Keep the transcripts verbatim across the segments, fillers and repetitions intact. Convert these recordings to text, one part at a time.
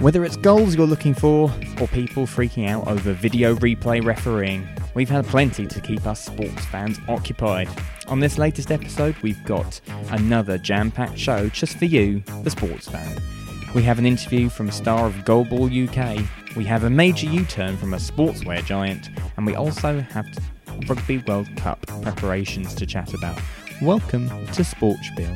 Whether it's goals you're looking for, or people freaking out over video replay refereeing, we've had plenty to keep us sports fans occupied. On this latest episode, we've got another jam-packed show just for you, the sports fan. We have an interview from a star of Goalball U K, we have a major U-turn from a sportswear giant, and we also have Rugby World Cup preparations to chat about. Welcome to Sportspiel.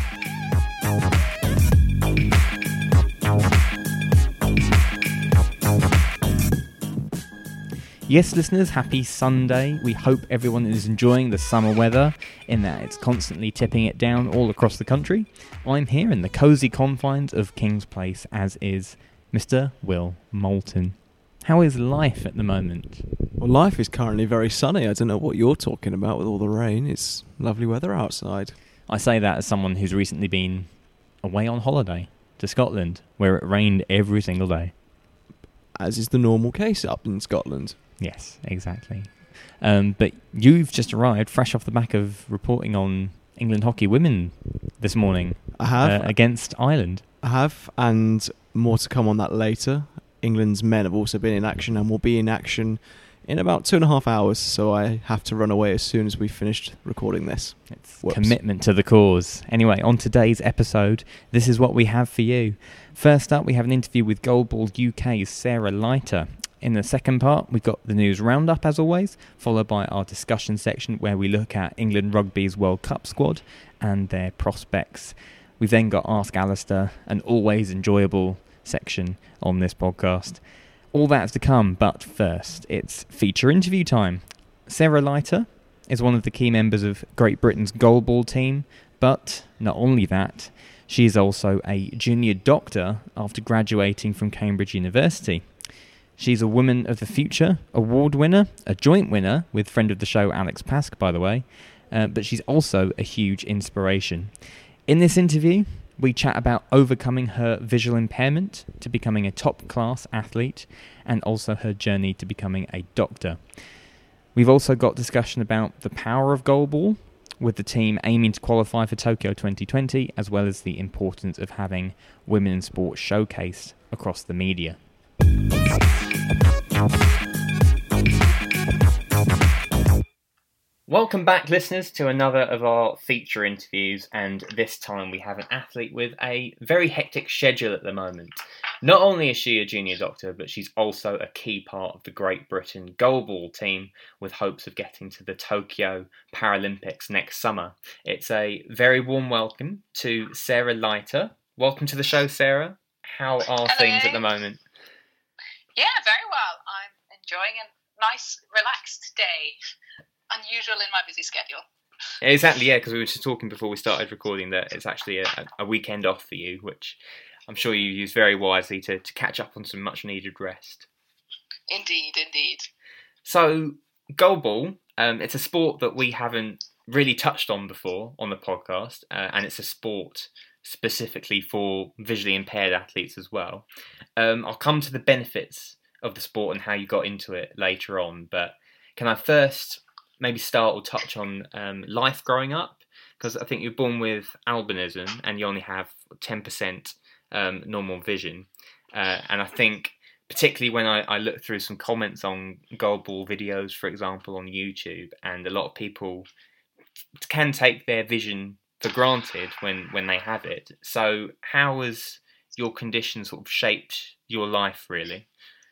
Yes, listeners, happy Sunday. We hope everyone is enjoying the summer weather, in that it's constantly tipping it down all across the country. I'm here in the cosy confines of King's Place, as is Mister Will Moulton. How is life at the moment? Well, life is currently very sunny. I don't know what you're talking about with all the rain. It's lovely weather outside. I say that as someone who's recently been away on holiday to Scotland, where it rained every single day. As is the normal case up in Scotland. Yes, exactly. Um, but you've just arrived fresh off the back of reporting on England hockey women this morning. I have. Uh, against Ireland. I have, and more to come on that later. England's men have also been in action and will be in action in about two and a half hours, so I have to run away as soon as we've finished recording this. It's Whoops. Commitment to the cause. Anyway, on today's episode, this is what we have for you. First up, we have an interview with Goalball U K's Sarah Leiter. In the second part, we've got the news roundup, as always, followed by our discussion section where we look at England Rugby's World Cup squad and their prospects. We've then got Ask Alistair, an always enjoyable section on this podcast. All that's to come, but first, it's feature interview time. Sarah Leiter is one of the key members of Great Britain's goalball team, but not only that, she is also a junior doctor after graduating from Cambridge University. She's a Woman of the Future award winner, a joint winner with friend of the show Alex Pask, by the way, uh, but she's also a huge inspiration. In this interview, we chat about overcoming her visual impairment to becoming a top-class athlete and also her journey to becoming a doctor. We've also got discussion about the power of goalball, with the team aiming to qualify for Tokyo twenty twenty, as well as the importance of having women in sport showcased across the media. Welcome back, listeners, to another of our feature interviews, and this time we have an athlete with a very hectic schedule at the moment. Not only is she a junior doctor, but she's also a key part of the Great Britain goalball team, with hopes of getting to the Tokyo Paralympics next summer. It's a very warm welcome to Sarah Leiter. Welcome to the show, Sarah. How are Hello. things at the moment? Yeah, very well. I'm enjoying a nice, relaxed day. Unusual in my busy schedule. Exactly, yeah, because we were just talking before we started recording that it's actually a, a weekend off for you, which I'm sure you use very wisely to, to catch up on some much-needed rest. Indeed, indeed. So, goalball, um, it's a sport that we haven't really touched on before on the podcast, uh, and it's a sport specifically for visually impaired athletes as well. Um, I'll come to the benefits of the sport and how you got into it later on, but can I first maybe start or touch on um, life growing up? Because I think you're born with albinism and you only have ten percent um, normal vision. Uh, and I think, particularly when I, I look through some comments on goalball videos, for example, on YouTube, and a lot of people can take their vision for granted when, when they have it. So how has your condition sort of shaped your life, really?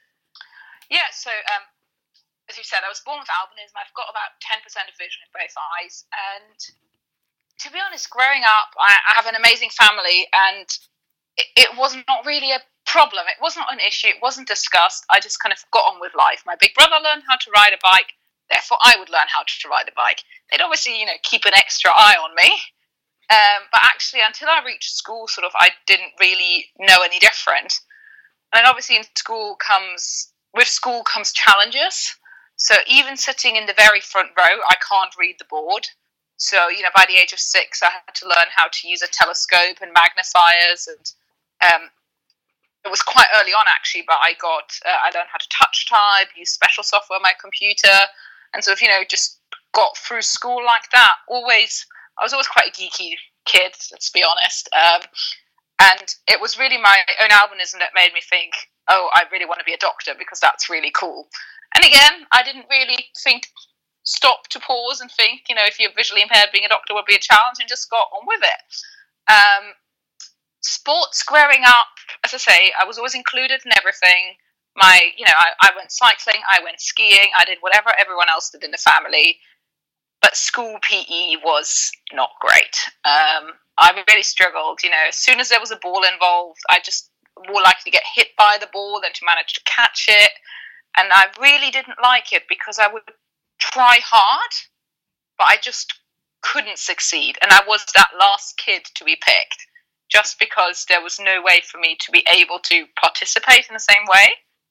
Yeah, so um, as you said, I was born with albinism. I've got about ten percent of vision in both eyes. And to be honest, growing up, I, I have an amazing family, and it, it was not really a problem. It wasn't an issue. It wasn't discussed. I just kind of got on with life. My big brother learned how to ride a bike. Therefore, I would learn how to ride a bike. They'd obviously, you know, keep an extra eye on me. Um, but actually, until I reached school, sort of, I didn't really know any different. And then obviously in school comes, with school comes challenges. So even sitting in the very front row, I can't read the board. So, you know, by the age of six, I had to learn how to use a telescope and magnifiers. And um, it was quite early on, actually, but I got, uh, I learned how to touch type, use special software on my computer, and sort of, you know, just got through school like that. Always, I was always quite a geeky kid, let's be honest. Um, And it was really my own albinism that made me think, oh, I really want to be a doctor because that's really cool. And again, I didn't really think, stop to pause and think, you know, if you're visually impaired, being a doctor would be a challenge, and just got on with it. Um, sports growing up, as I say, I was always included in everything. My, you know, I, I went cycling, I went skiing, I did whatever everyone else did in the family. But school P E was not great. Um, I really struggled. You know, as soon as there was a ball involved, I just more likely to get hit by the ball than to manage to catch it. And I really didn't like it because I would try hard, but I just couldn't succeed. And I was that last kid to be picked just because there was no way for me to be able to participate in the same way.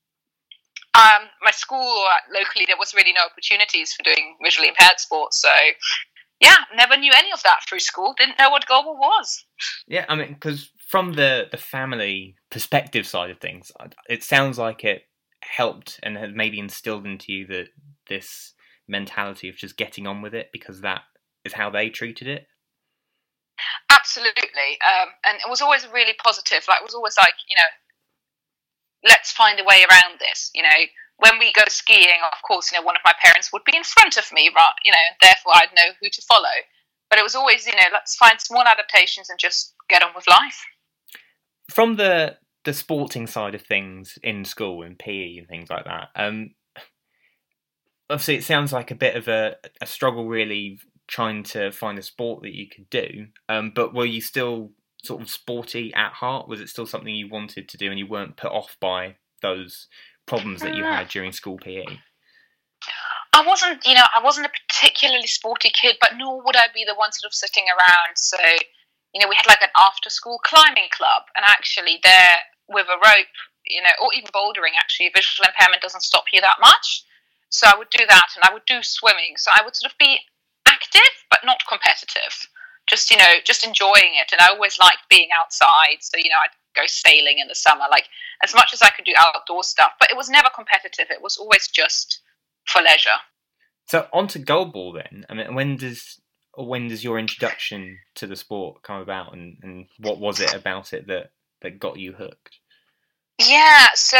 Um, my school locally, there was really no opportunities for doing visually impaired sports. So, yeah, never knew any of that through school. Didn't know what goalball was. Yeah, I mean, because from the, the family perspective side of things, it sounds like it helped and had maybe instilled into you that this mentality of just getting on with it because that is how they treated it. Absolutely. Um, and it was always really positive. Like, it was always like, you know, let's find a way around this. You know, when we go skiing, of course, you know, one of my parents would be in front of me, right? You know, and therefore I'd know who to follow. But it was always, you know, let's find small adaptations and just get on with life. From the the sporting side of things in school and P E and things like that, um, obviously it sounds like a bit of a, a struggle really trying to find a sport that you could do. Um, but were you still sort of sporty at heart? Was it still something you wanted to do and you weren't put off by those problems that you had during school P E? I wasn't, you know, I wasn't a particularly sporty kid, but nor would I be the one sort of sitting around. So, you know, we had like an after-school climbing club, and actually there with a rope, you know, or even bouldering, actually, visual impairment doesn't stop you that much. So I would do that, and I would do swimming. So I would sort of be active, but not competitive. Just, you know, just enjoying it. And I always liked being outside. So, you know, I'd go sailing in the summer, like as much as I could do outdoor stuff. But it was never competitive. It was always just for leisure. So on to goalball then. I mean, when does or when does your introduction to the sport come about, and, and what was it about it that, that got you hooked? Yeah, so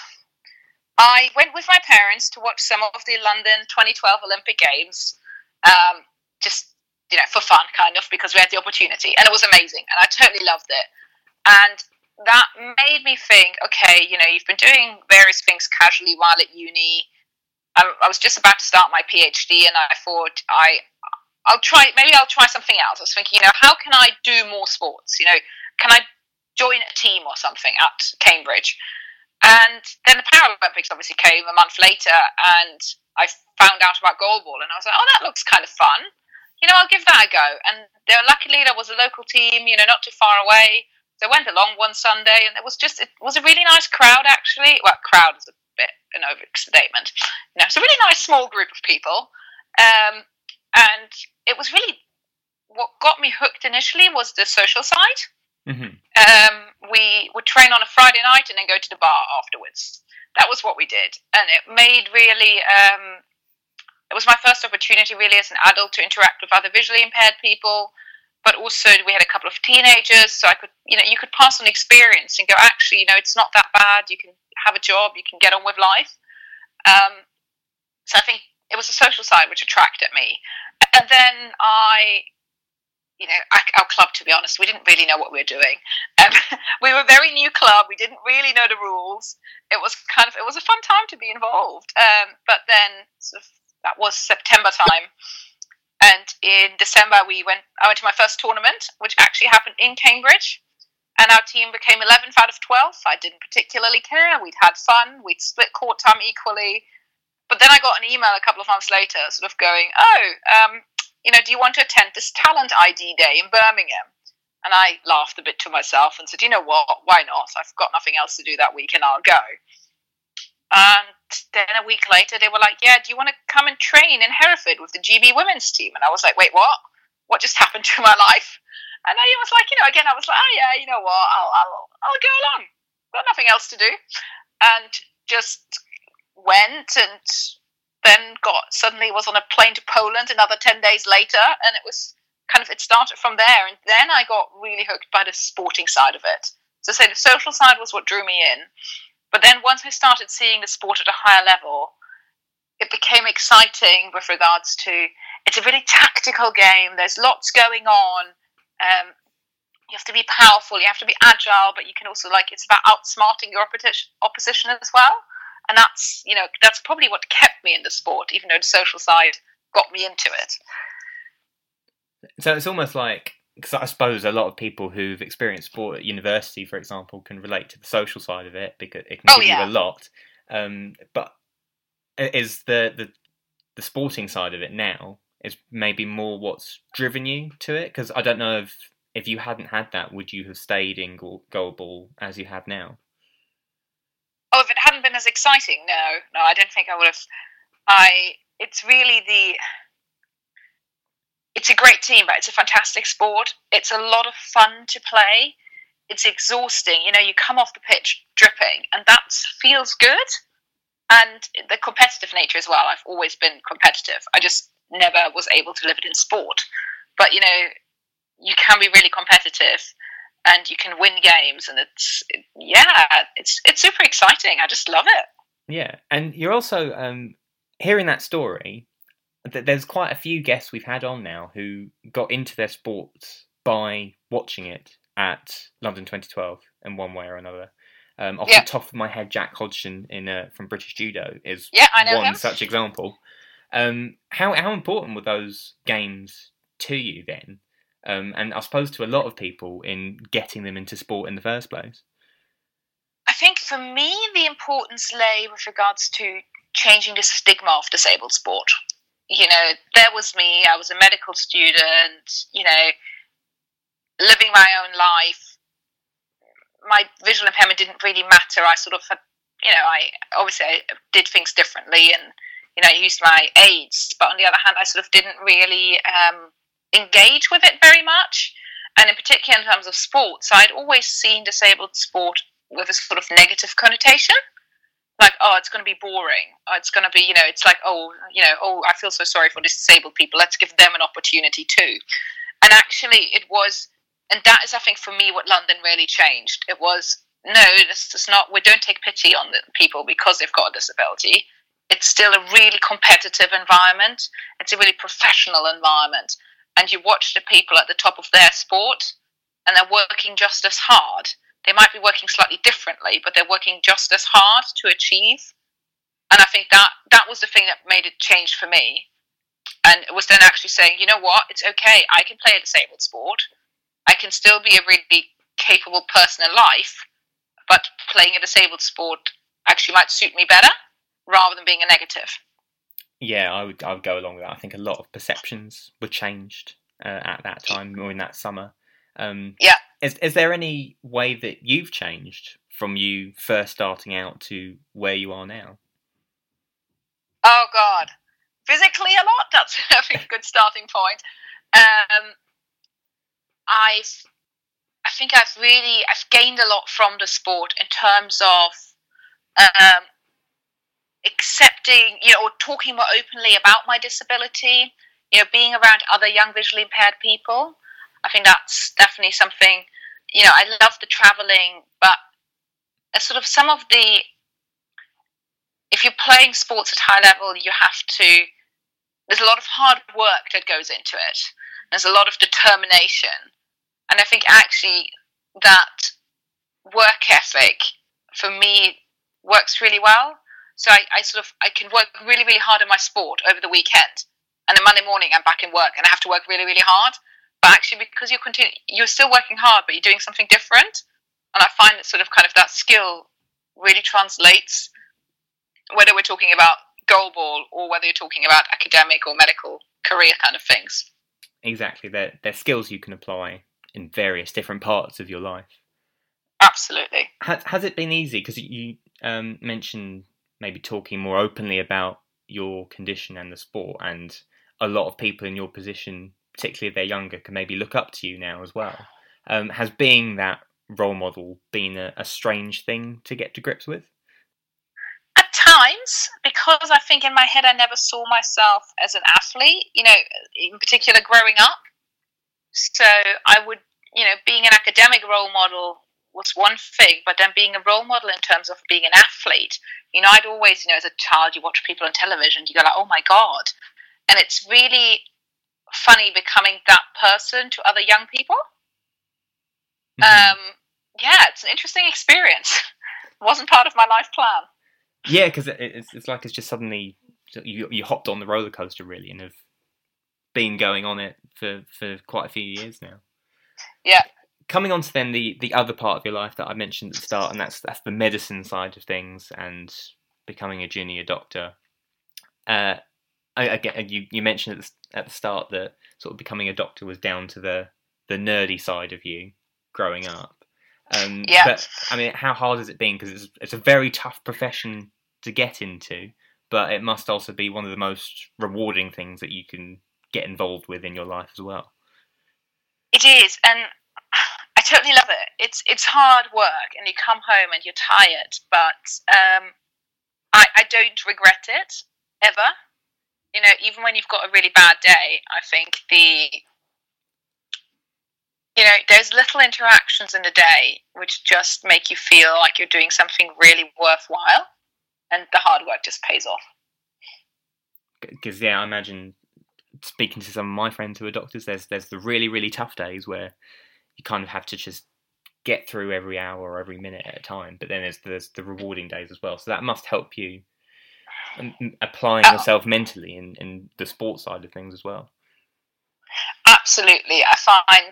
I went with my parents to watch some of the London twenty twelve Olympic Games. Um, just you know, for fun, kind of, because we had the opportunity, and it was amazing, and I totally loved it. And that made me think, okay, you know, you've been doing various things casually while at uni. I, I was just about to start my PhD, and I thought, I, I'll try, maybe I'll try something else. I was thinking, you know, how can I do more sports? You know, can I join a team or something at Cambridge? And then the Paralympics obviously came a month later, and I found out about goalball, and I was like, oh, that looks kind of fun. You know, I'll give that a go. And there, luckily there was a local team, you know, not too far away. So I went along one Sunday, and it was just, it was a really nice crowd, actually. Well, crowd is a bit an overstatement. You know, it's a really nice small group of people. Um, and it was really, what got me hooked initially was the social side. Mm-hmm. Um, we would train on a Friday night and then go to the bar afterwards. That was what we did. And it made really, um, it was my first opportunity really as an adult to interact with other visually impaired people, but also we had a couple of teenagers, so I could, you know, you could pass on experience and go, actually, you know, it's not that bad, you can have a job, you can get on with life. Um, so I think it was the social side which attracted me. And then I, you know, our club, to be honest, we didn't really know what we were doing. Um, we were a very new club, we didn't really know the rules. It was kind of, it was a fun time to be involved. Um, but then sort of, that was September time, and in December we went. I went to my first tournament, which actually happened in Cambridge, and our team became eleventh out of twelve. I didn't particularly care. We'd had fun. We'd split court time equally. But then I got an email a couple of months later, sort of going, "Oh, um, you know, do you want to attend this Talent I D Day in Birmingham?" And I laughed a bit to myself and said, "You know what? Why not? I've got nothing else to do that week, and I'll go." And then a week later, they were like, "Yeah, do you want to come and train in Hereford with the G B women's team?" And I was like, "Wait, what? What just happened to my life?" And I was like, you know, again, I was like, "Oh yeah, you know what? I'll, I'll, I'll go along. Got nothing else to do," and just went. And then got suddenly was on a plane to Poland another ten days later, and it was kind of, it started from there. And then I got really hooked by the sporting side of it. So say the social side was what drew me in. But then once I started seeing the sport at a higher level, it became exciting with regards to, it's a really tactical game. There's lots going on. Um, you have to be powerful. You have to be agile, but you can also, like, it's about outsmarting your opposition, opposition as well. And that's, you know, that's probably what kept me in the sport, even though the social side got me into it. So it's almost like, because I suppose a lot of people who've experienced sport at university, for example, can relate to the social side of it because it can oh, give yeah. you a lot. Um, but is the, the the sporting side of it now is maybe more what's driven you to it? Because I don't know if if you hadn't had that, would you have stayed in goal, goalball as you have now? Oh, if it hadn't been as exciting, no, no, I don't think I would have. I. It's really the. It's a great team, but it's a fantastic sport. It's a lot of fun to play. It's exhausting. You know, you come off the pitch dripping, and that feels good. And the competitive nature as well. I've always been competitive. I just never was able to live it in sport. But, you know, you can be really competitive and you can win games. And it's, yeah, it's it's super exciting. I just love it. Yeah. And you're also, um, hearing that story, th- there's quite a few guests we've had on now who got into their sports by watching it at London twenty twelve in one way or another. Um, off yeah. the top of my head, Jack Hodgson in uh, from British Judo is yeah, I know one him. such example. Um, how how important were those games to you then? Um, and I suppose to a lot of people in getting them into sport in the first place? I think for me, the importance lay with regards to changing the stigma of disabled sport. You know, there was me, I was a medical student, you know, living my own life. My visual impairment didn't really matter. I sort of had, you know, I obviously I did things differently and, you know, I used my aids, but on the other hand, I sort of didn't really um, engage with it very much. And in particular, in terms of sports, I'd always seen disabled sport with a sort of negative connotation. Like, oh, it's going to be boring. Oh, it's going to be, you know, it's like, oh, you know, oh, I feel so sorry for disabled people. Let's give them an opportunity too. And actually, it was, and that is, I think, for me, what London really changed. It was, no, this is not, we don't take pity on the people because they've got a disability. It's still a really competitive environment. It's a really professional environment. And you watch the people at the top of their sport, and they're working just as hard. They might be working slightly differently, but they're working just as hard to achieve. And I think that that was the thing that made it change for me. And it was then actually saying, you know what, it's okay. I can play a disabled sport. I can still be a really capable person in life, but playing a disabled sport actually might suit me better rather than being a negative. Yeah, I would I would go along with that. I think a lot of perceptions were changed uh, at that time or in that summer. Um, yeah. Is is there any way that you've changed from you first starting out to where you are now? Oh, God. Physically a lot. That's I think a good starting point. Um, I've, I think I've really, I've gained a lot from the sport in terms of um, accepting, you know, or talking more openly about my disability, you know, being around other young visually impaired people. I think that's definitely something, you know, I love the traveling, but sort of some of the, if you're playing sports at high level, you have to, there's a lot of hard work that goes into it. There's a lot of determination. And I think actually that work ethic for me works really well. So I, I sort of, I can work really, really hard in my sport over the weekend. And then Monday morning I'm back in work and I have to work really, really hard. But actually because you're continu- you're still working hard, but you're doing something different. And I find that sort of kind of that skill really translates, whether we're talking about goalball or whether you're talking about academic or medical career kind of things. Exactly. They're, they're skills you can apply in various different parts of your life. Absolutely. Has, has it been easy? Because you um, mentioned maybe talking more openly about your condition and the sport, and a lot of people in your position, particularly if they're younger, can maybe look up to you now as well. Um, has being that role model been a, a strange thing to get to grips with? At times, because I think in my head I never saw myself as an athlete, you know, in particular growing up. So I would, you know, being an academic role model was one thing, but then being a role model in terms of being an athlete, you know, I'd always, you know, as a child, you watch people on television, you go like, oh my God. And it's really funny becoming that person to other young people. Mm-hmm. Um, yeah, it's an interesting experience. It wasn't part of my life plan. Yeah, because it's, it's like it's just suddenly, you you hopped on the roller coaster really and have been going on it for, for quite a few years now. Yeah. Coming on to then the, the other part of your life that I mentioned at the start, and that's that's the medicine side of things and becoming a junior doctor. Uh, I, I, you you mentioned at the, at the start that sort of becoming a doctor was down to the, the nerdy side of you growing up. Um, yeah. But I mean, how hard has it been? Because it's it's a very tough profession to get into, but it must also be one of the most rewarding things that you can get involved with in your life as well. It is, and I totally love it. It's it's hard work, and you come home and you're tired, but um, I, I don't regret it, ever. You know, even when you've got a really bad day, I think the, you know, there's little interactions in the day which just make you feel like you're doing something really worthwhile, and the hard work just pays off. Because, yeah, I imagine speaking to some of my friends who are doctors, there's there's the really, really tough days where you kind of have to just get through every hour or every minute at a time. But then there's, there's the rewarding days as well. So that must help you um, applying oh. yourself mentally in, in the sports side of things as well. Absolutely. I find,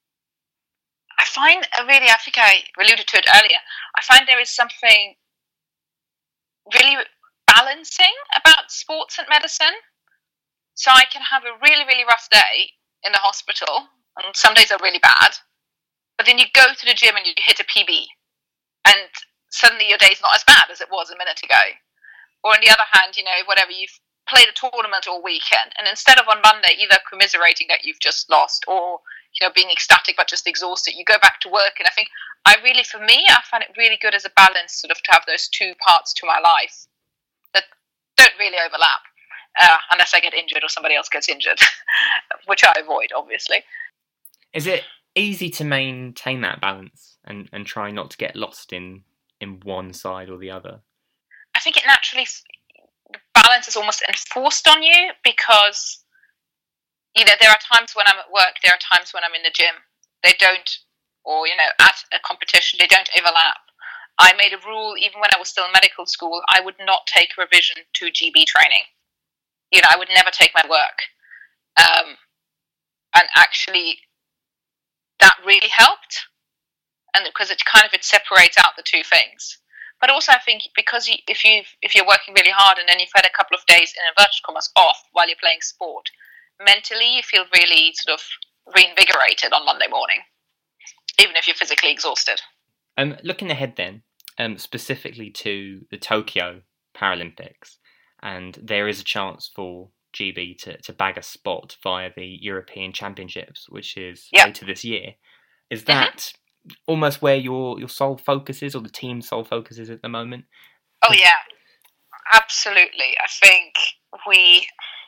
I find really, I think I alluded to it earlier, I find there is something really balancing about sports and medicine. So I can have a really, really rough day in the hospital, and some days are really bad, but then you go to the gym and you hit a P B, and suddenly your day's not as bad as it was a minute ago. Or on the other hand, you know, whatever, you've played a tournament all weekend, and instead of on Monday either commiserating that you've just lost or, you know, being ecstatic but just exhausted, you go back to work. And I think I really, for me, I find it really good as a balance sort of to have those two parts to my life that don't really overlap. Uh, unless I get injured or somebody else gets injured, which I avoid, obviously. Is it easy to maintain that balance and, and try not to get lost in, in one side or the other? I think it naturally, the balance is almost enforced on you because, you know, there are times when I'm at work, there are times when I'm in the gym. They don't, or, you know, at a competition, they don't overlap. I made a rule, even when I was still in medical school, I would not take revision to G B training. You know, I would never take my work. Um, and actually, that really helped. And because it kind of, it separates out the two things. But also I think because you, if, you if you're working really hard and then you've had a couple of days in inverted commas off while you're playing sport, mentally you feel really sort of reinvigorated on Monday morning, even if you're physically exhausted. Um, looking ahead then, um, specifically to the Tokyo Paralympics, and there is a chance for G B to, to bag a spot via the European Championships, which is yep. later this year. Is that mm-hmm. almost where your, your sole focus is, or the team's sole focus is at the moment? Oh, yeah. Absolutely. I think we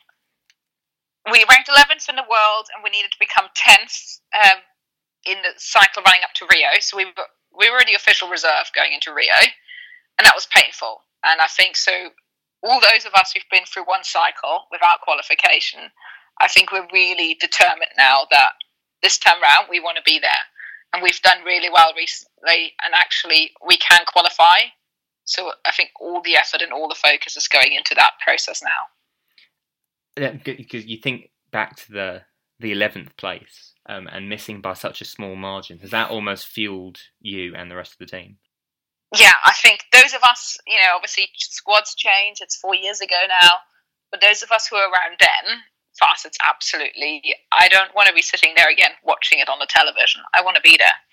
we ranked eleventh in the world, and we needed to become tenth um, in the cycle running up to Rio. So we were, we were the official reserve going into Rio, and that was painful. And I think so. All those of us who've been through one cycle without qualification, I think we're really determined now that this time round we want to be there. And we've done really well recently, and actually we can qualify. So I think all the effort and all the focus is going into that process now. Yeah, because you think back to the the eleventh place um, and missing by such a small margin, has that almost fueled you and the rest of the team? Yeah, I think those of us, you know, obviously squads change, it's four years ago now, but those of us who were around then, for us it's absolutely, I don't want to be sitting there again watching it on the television. I want to be there.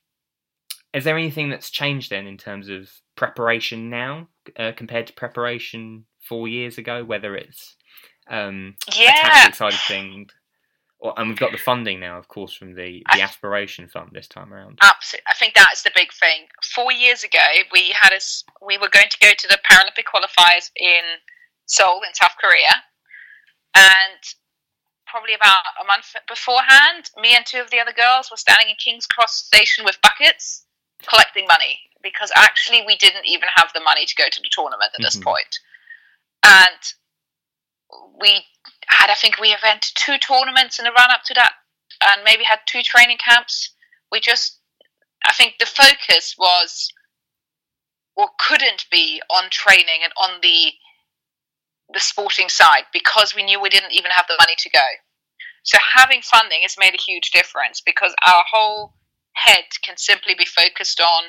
Is there anything that's changed then in terms of preparation now uh, compared to preparation four years ago, whether it's um, yeah. a tactic side of things? Or, and we've got the funding now, of course, from the, the Aspiration Fund this time around. Absolutely. I think that is the big thing. Four years ago, we had a, we were going to go to the Paralympic qualifiers in Seoul in South Korea. And probably about a month beforehand, me and two of the other girls were standing in King's Cross Station with buckets collecting money, because actually we didn't even have the money to go to the tournament at this Mhm. point. And we had, I think we went to two tournaments in the run up to that, and maybe had two training camps. We just, I think the focus was, or couldn't be, on training and on the the sporting side, because we knew we didn't even have the money to go. So having funding has made a huge difference, because our whole head can simply be focused on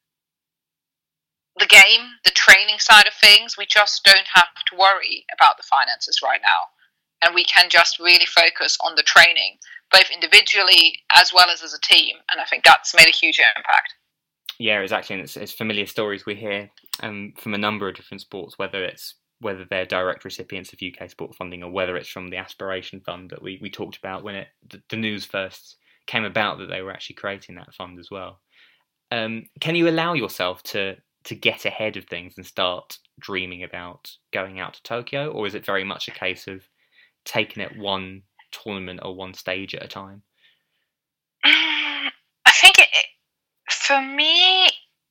the game, the training side of things. We just don't have to worry about the finances right now. And we can just really focus on the training, both individually as well as as a team. And I think that's made a huge impact. Yeah, exactly. And it's, it's familiar stories we hear um, from a number of different sports, whether it's whether they're direct recipients of U K sport funding or whether it's from the Aspiration Fund that we, we talked about when it the, the news first came about that they were actually creating that fund as well. Um, can you allow yourself to to get ahead of things and start dreaming about going out to Tokyo, or is it very much a case of taking it one tournament or one stage at a time? I think it, it, for me,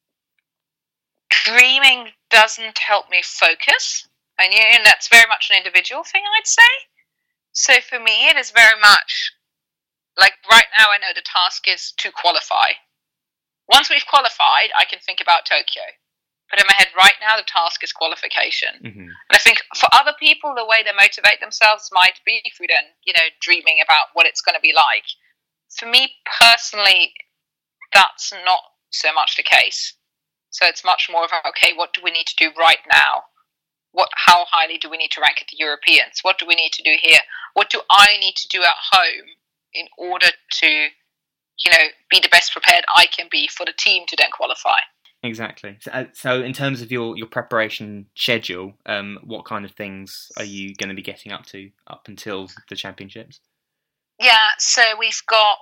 dreaming doesn't help me focus. And, you know, that's very much an individual thing, I'd say. So for me, it is very much like right now I know the task is to qualify. Once we've qualified, I can think about Tokyo. But in my head right now, the task is qualification. Mm-hmm. And I think for other people, the way they motivate themselves might be through then, you know, dreaming about what it's going to be like. For me personally, that's not so much the case. So it's much more of, okay, what do we need to do right now? What, how highly do we need to rank at the Europeans? What do we need to do here? What do I need to do at home in order to, you know, be the best prepared I can be for the team to then qualify? Exactly. So, uh, so in terms of your, your preparation schedule, um, what kind of things are you going to be getting up to up until the championships? Yeah, so we've got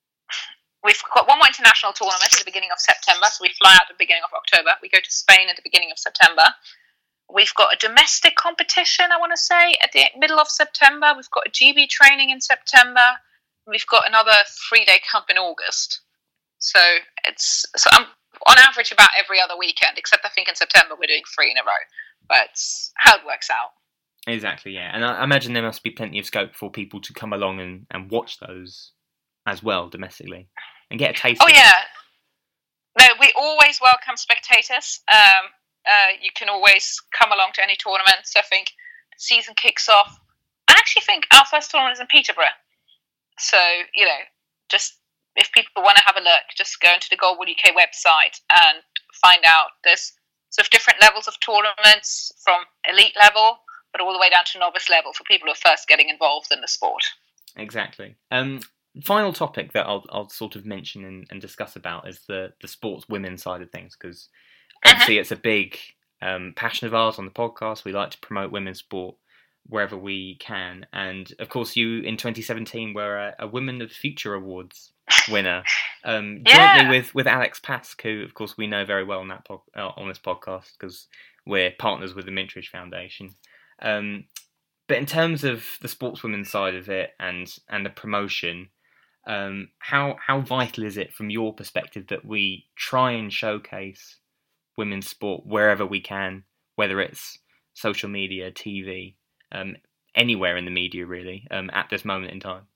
we've got one more international tournament at the beginning of September. So we fly out at the beginning of October. We go to Spain at the beginning of September. We've got a domestic competition, I want to say, at the middle of September. We've got a G B training in September. We've got another three-day camp in August. So it's so I'm on average about every other weekend, except I think in September we're doing three in a row. But it's how it works out. Exactly, yeah. And I imagine there must be plenty of scope for people to come along and, and watch those as well domestically and get a taste Oh, of yeah. it. No, we always welcome spectators. Um, uh, you can always come along to any tournaments. I think the season kicks off. I actually think our first tournament is in Peterborough. So, you know, just if people want to have a look, just go into the Goldball U K website and find out. There's sort of different levels of tournaments, from elite level, but all the way down to novice level for people who are first getting involved in the sport. Exactly. Um, final topic that I'll I'll sort of mention and, and discuss about is the, the sports women's side of things, because obviously uh-huh. it's a big um, passion of ours on the podcast. We like to promote women's sport wherever we can. And of course, you in twenty seventeen were a, a Women of the Future Awards winner, um, yeah. jointly with, with Alex Pask, who of course we know very well on that po- uh, on this podcast because we're partners with the Mintridge Foundation. Um, but in terms of the sportswomen's side of it and and the promotion, um, how how vital is it from your perspective that we try and showcase women's sport wherever we can, whether it's social media, T V, um, anywhere in the media really, um, at this moment in time?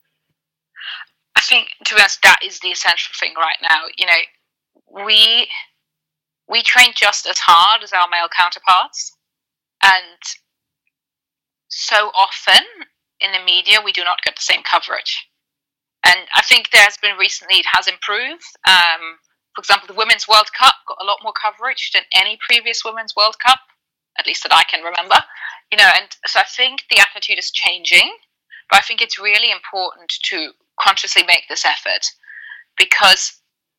I think, to be honest, that is the essential thing right now. You know, we we train just as hard as our male counterparts, and so often in the media we do not get the same coverage. And I think there has been recently, it has improved. Um, for example, the Women's World Cup got a lot more coverage than any previous Women's World Cup, at least that I can remember. You know, and so I think the attitude is changing, but I think it's really important to consciously make this effort, because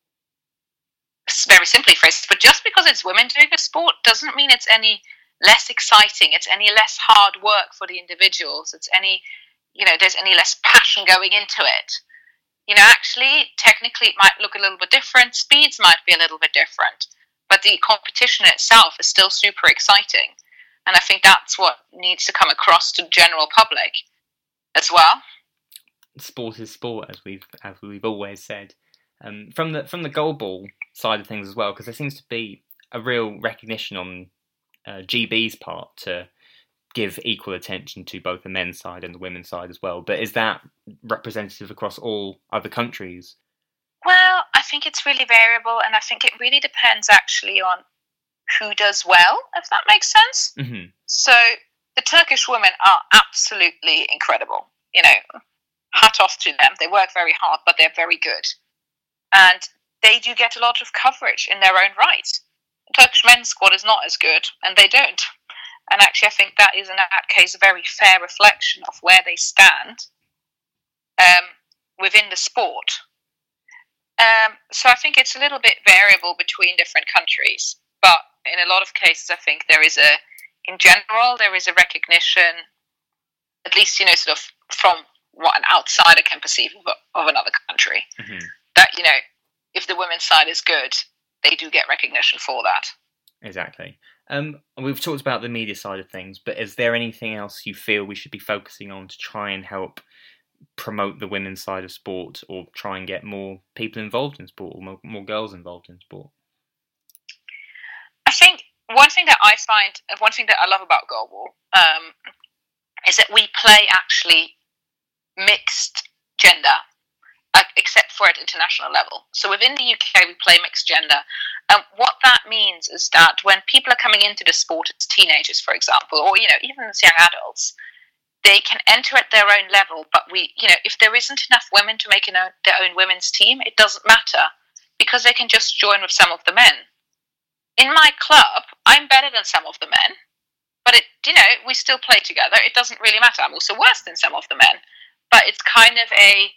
it's very simply phrased, but just because it's women doing a sport doesn't mean it's any less exciting, it's any less hard work for the individuals, it's any, you know, there's any less passion going into it. You know, actually, technically it might look a little bit different, speeds might be a little bit different, but the competition itself is still super exciting. And I think that's what needs to come across to the general public as well. sport is sport, as we've as we've always said. Um, from the from the goalball side of things as well, because there seems to be a real recognition on uh, G B's part to give equal attention to both the men's side and the women's side as well. But is that representative across all other countries? Well, I think it's really variable, and I think it really depends actually on who does well, if that makes sense. Mm-hmm. So the Turkish women are absolutely incredible. You know, hat off to them. They work very hard, but they're very good. And they do get a lot of coverage in their own right. The Turkish men's squad is not as good, and they don't. And actually, I think that is, in that case, a very fair reflection of where they stand um, within the sport. Um, so I think it's a little bit variable between different countries. But in a lot of cases, I think there is a, in general, there is a recognition, at least, you know, sort of from what an outsider can perceive of, of another country, mm-hmm. that, you know, if the women's side is good, they do get recognition for that. Exactly. Um, we've talked about the media side of things, but is there anything else you feel we should be focusing on to try and help promote the women's side of sport, or try and get more people involved in sport, or more, more girls involved in sport? I think one thing that I find, one thing that I love about goalball um, is that we play actually mixed gender, uh, except for at international level. So within the U K, we play mixed gender. And what that means is that when people are coming into the sport as teenagers, for example, or, you know, even as young adults, they can enter at their own level. But we, you know, if there isn't enough women to make an own, their own women's team, it doesn't matter, because they can just join with some of the men. In my club, I'm better than some of the men, but it, you know, we still play together. It doesn't really matter. I'm also worse than some of the men, but it's kind of a,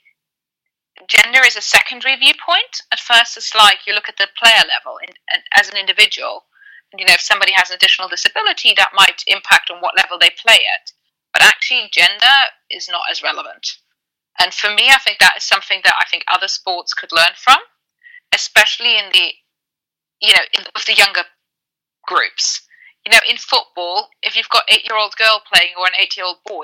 gender is a secondary viewpoint. At first, it's like you look at the player level and, and as an individual, and, you know, if somebody has an additional disability, that might impact on what level they play at. But actually, gender is not as relevant. And for me, I think that is something that I think other sports could learn from, especially in the, you know, in, with the younger groups. You know, in football, if you've got an eight-year-old girl playing or an eight-year-old boy,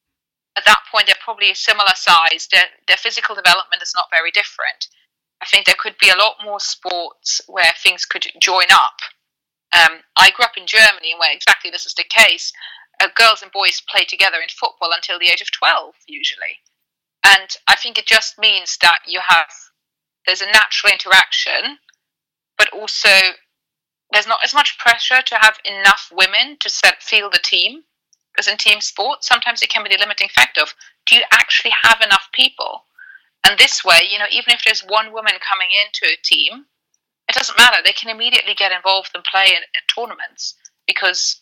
at that point, they're probably a similar size. Their, their physical development is not very different. I think there could be a lot more sports where things could join up. Um, I grew up in Germany, where exactly this is the case. Uh, girls and boys play together in football until the age of twelve, usually. And I think it just means that you have, there's a natural interaction, but also there's not as much pressure to have enough women to set, field a team. Because in team sport, sometimes it can be the limiting factor of, do you actually have enough people? And this way, you know, even if there's one woman coming into a team, it doesn't matter. They can immediately get involved and play in, in tournaments, because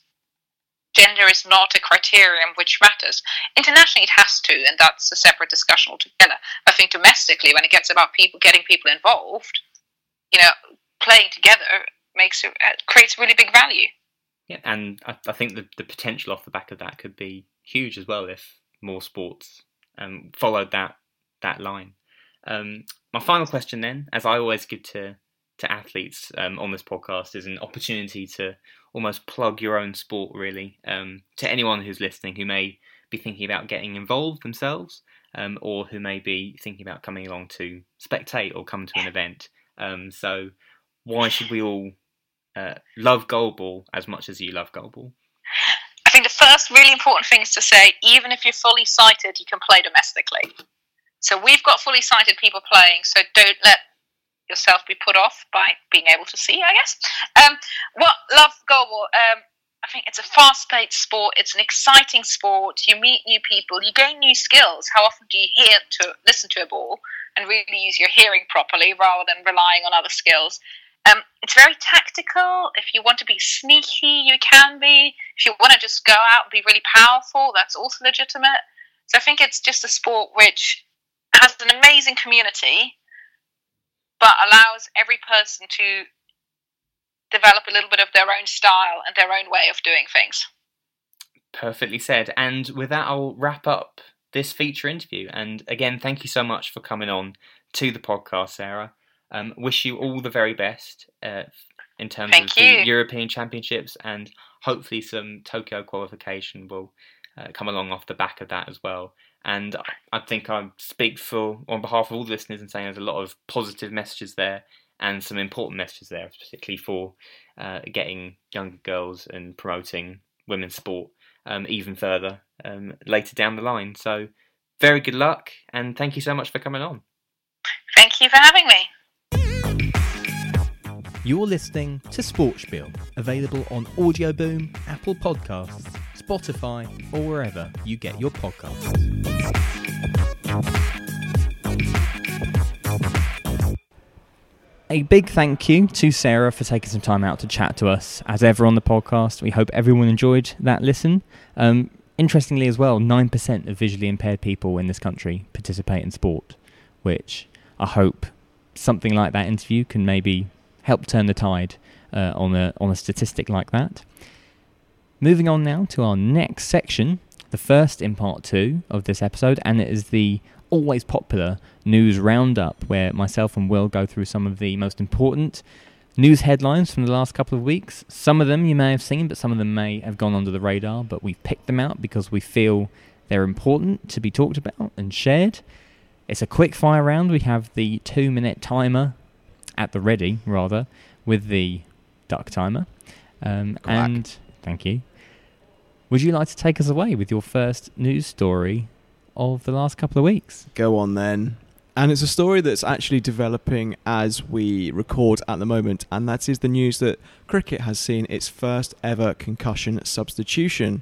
gender is not a criterion which matters. Internationally, it has to, and that's a separate discussion altogether. I think domestically, when it gets about people getting people involved, you know, playing together makes it, uh, creates really big value. Yeah, and I, I think the, the potential off the back of that could be huge as well if more sports um, followed that that line. Um, my final question then, as I always give to, to athletes um, on this podcast, is an opportunity to almost plug your own sport, really, um, to anyone who's listening who may be thinking about getting involved themselves, um, or who may be thinking about coming along to spectate or come to an event. Um, so why should we all Uh, love goalball as much as you love goalball? I think the first really important thing is to say, even if you're fully sighted, you can play domestically. So we've got fully sighted people playing, so don't let yourself be put off by being able to see, I guess. Um, what love goalball? Um, I think it's a fast-paced sport. It's an exciting sport. You meet new people. You gain new skills. How often do you hear to listen to a ball and really use your hearing properly rather than relying on other skills? Um, it's very tactical. If you want to be sneaky, you can be. If you want to just go out and be really powerful, that's also legitimate. So I think it's just a sport which has an amazing community, but allows every person to develop a little bit of their own style and their own way of doing things. Perfectly said. And with that, I'll wrap up this feature interview. And again, thank you so much for coming on to the podcast, Sarah. Um, wish you all the very best uh, in terms Thank of you. the European Championships, and hopefully some Tokyo qualification will uh, come along off the back of that as well. And I think I speak for on behalf of all the listeners in saying there's a lot of positive messages there and some important messages there, particularly for uh, getting younger girls and promoting women's sport um, even further um, later down the line. So very good luck, and thank you so much for coming on. Thank you for having me. You're listening to Sportspiel, available on Audio Boom, Apple Podcasts, Spotify, or wherever you get your podcasts. A big thank you to Sarah for taking some time out to chat to us. As ever on the podcast, we hope everyone enjoyed that listen. Um, interestingly as well, nine percent of visually impaired people in this country participate in sport, which I hope something like that interview can maybe help turn the tide uh, on a on a statistic like that. Moving on now to our next section, the first in part two of this episode, and it is the always popular news roundup, where myself and Will go through some of the most important news headlines from the last couple of weeks. Some of them you may have seen, but some of them may have gone under the radar, but we've picked them out because we feel they're important to be talked about and shared. It's a quick fire round. We have the two minute timer at the ready, rather, with the duck timer. Um, and thank you. Would you like to take us away with your first news story of the last couple of weeks? Go on then. And it's a story that's actually developing as we record at the moment, and that is the news that cricket has seen its first ever concussion substitution.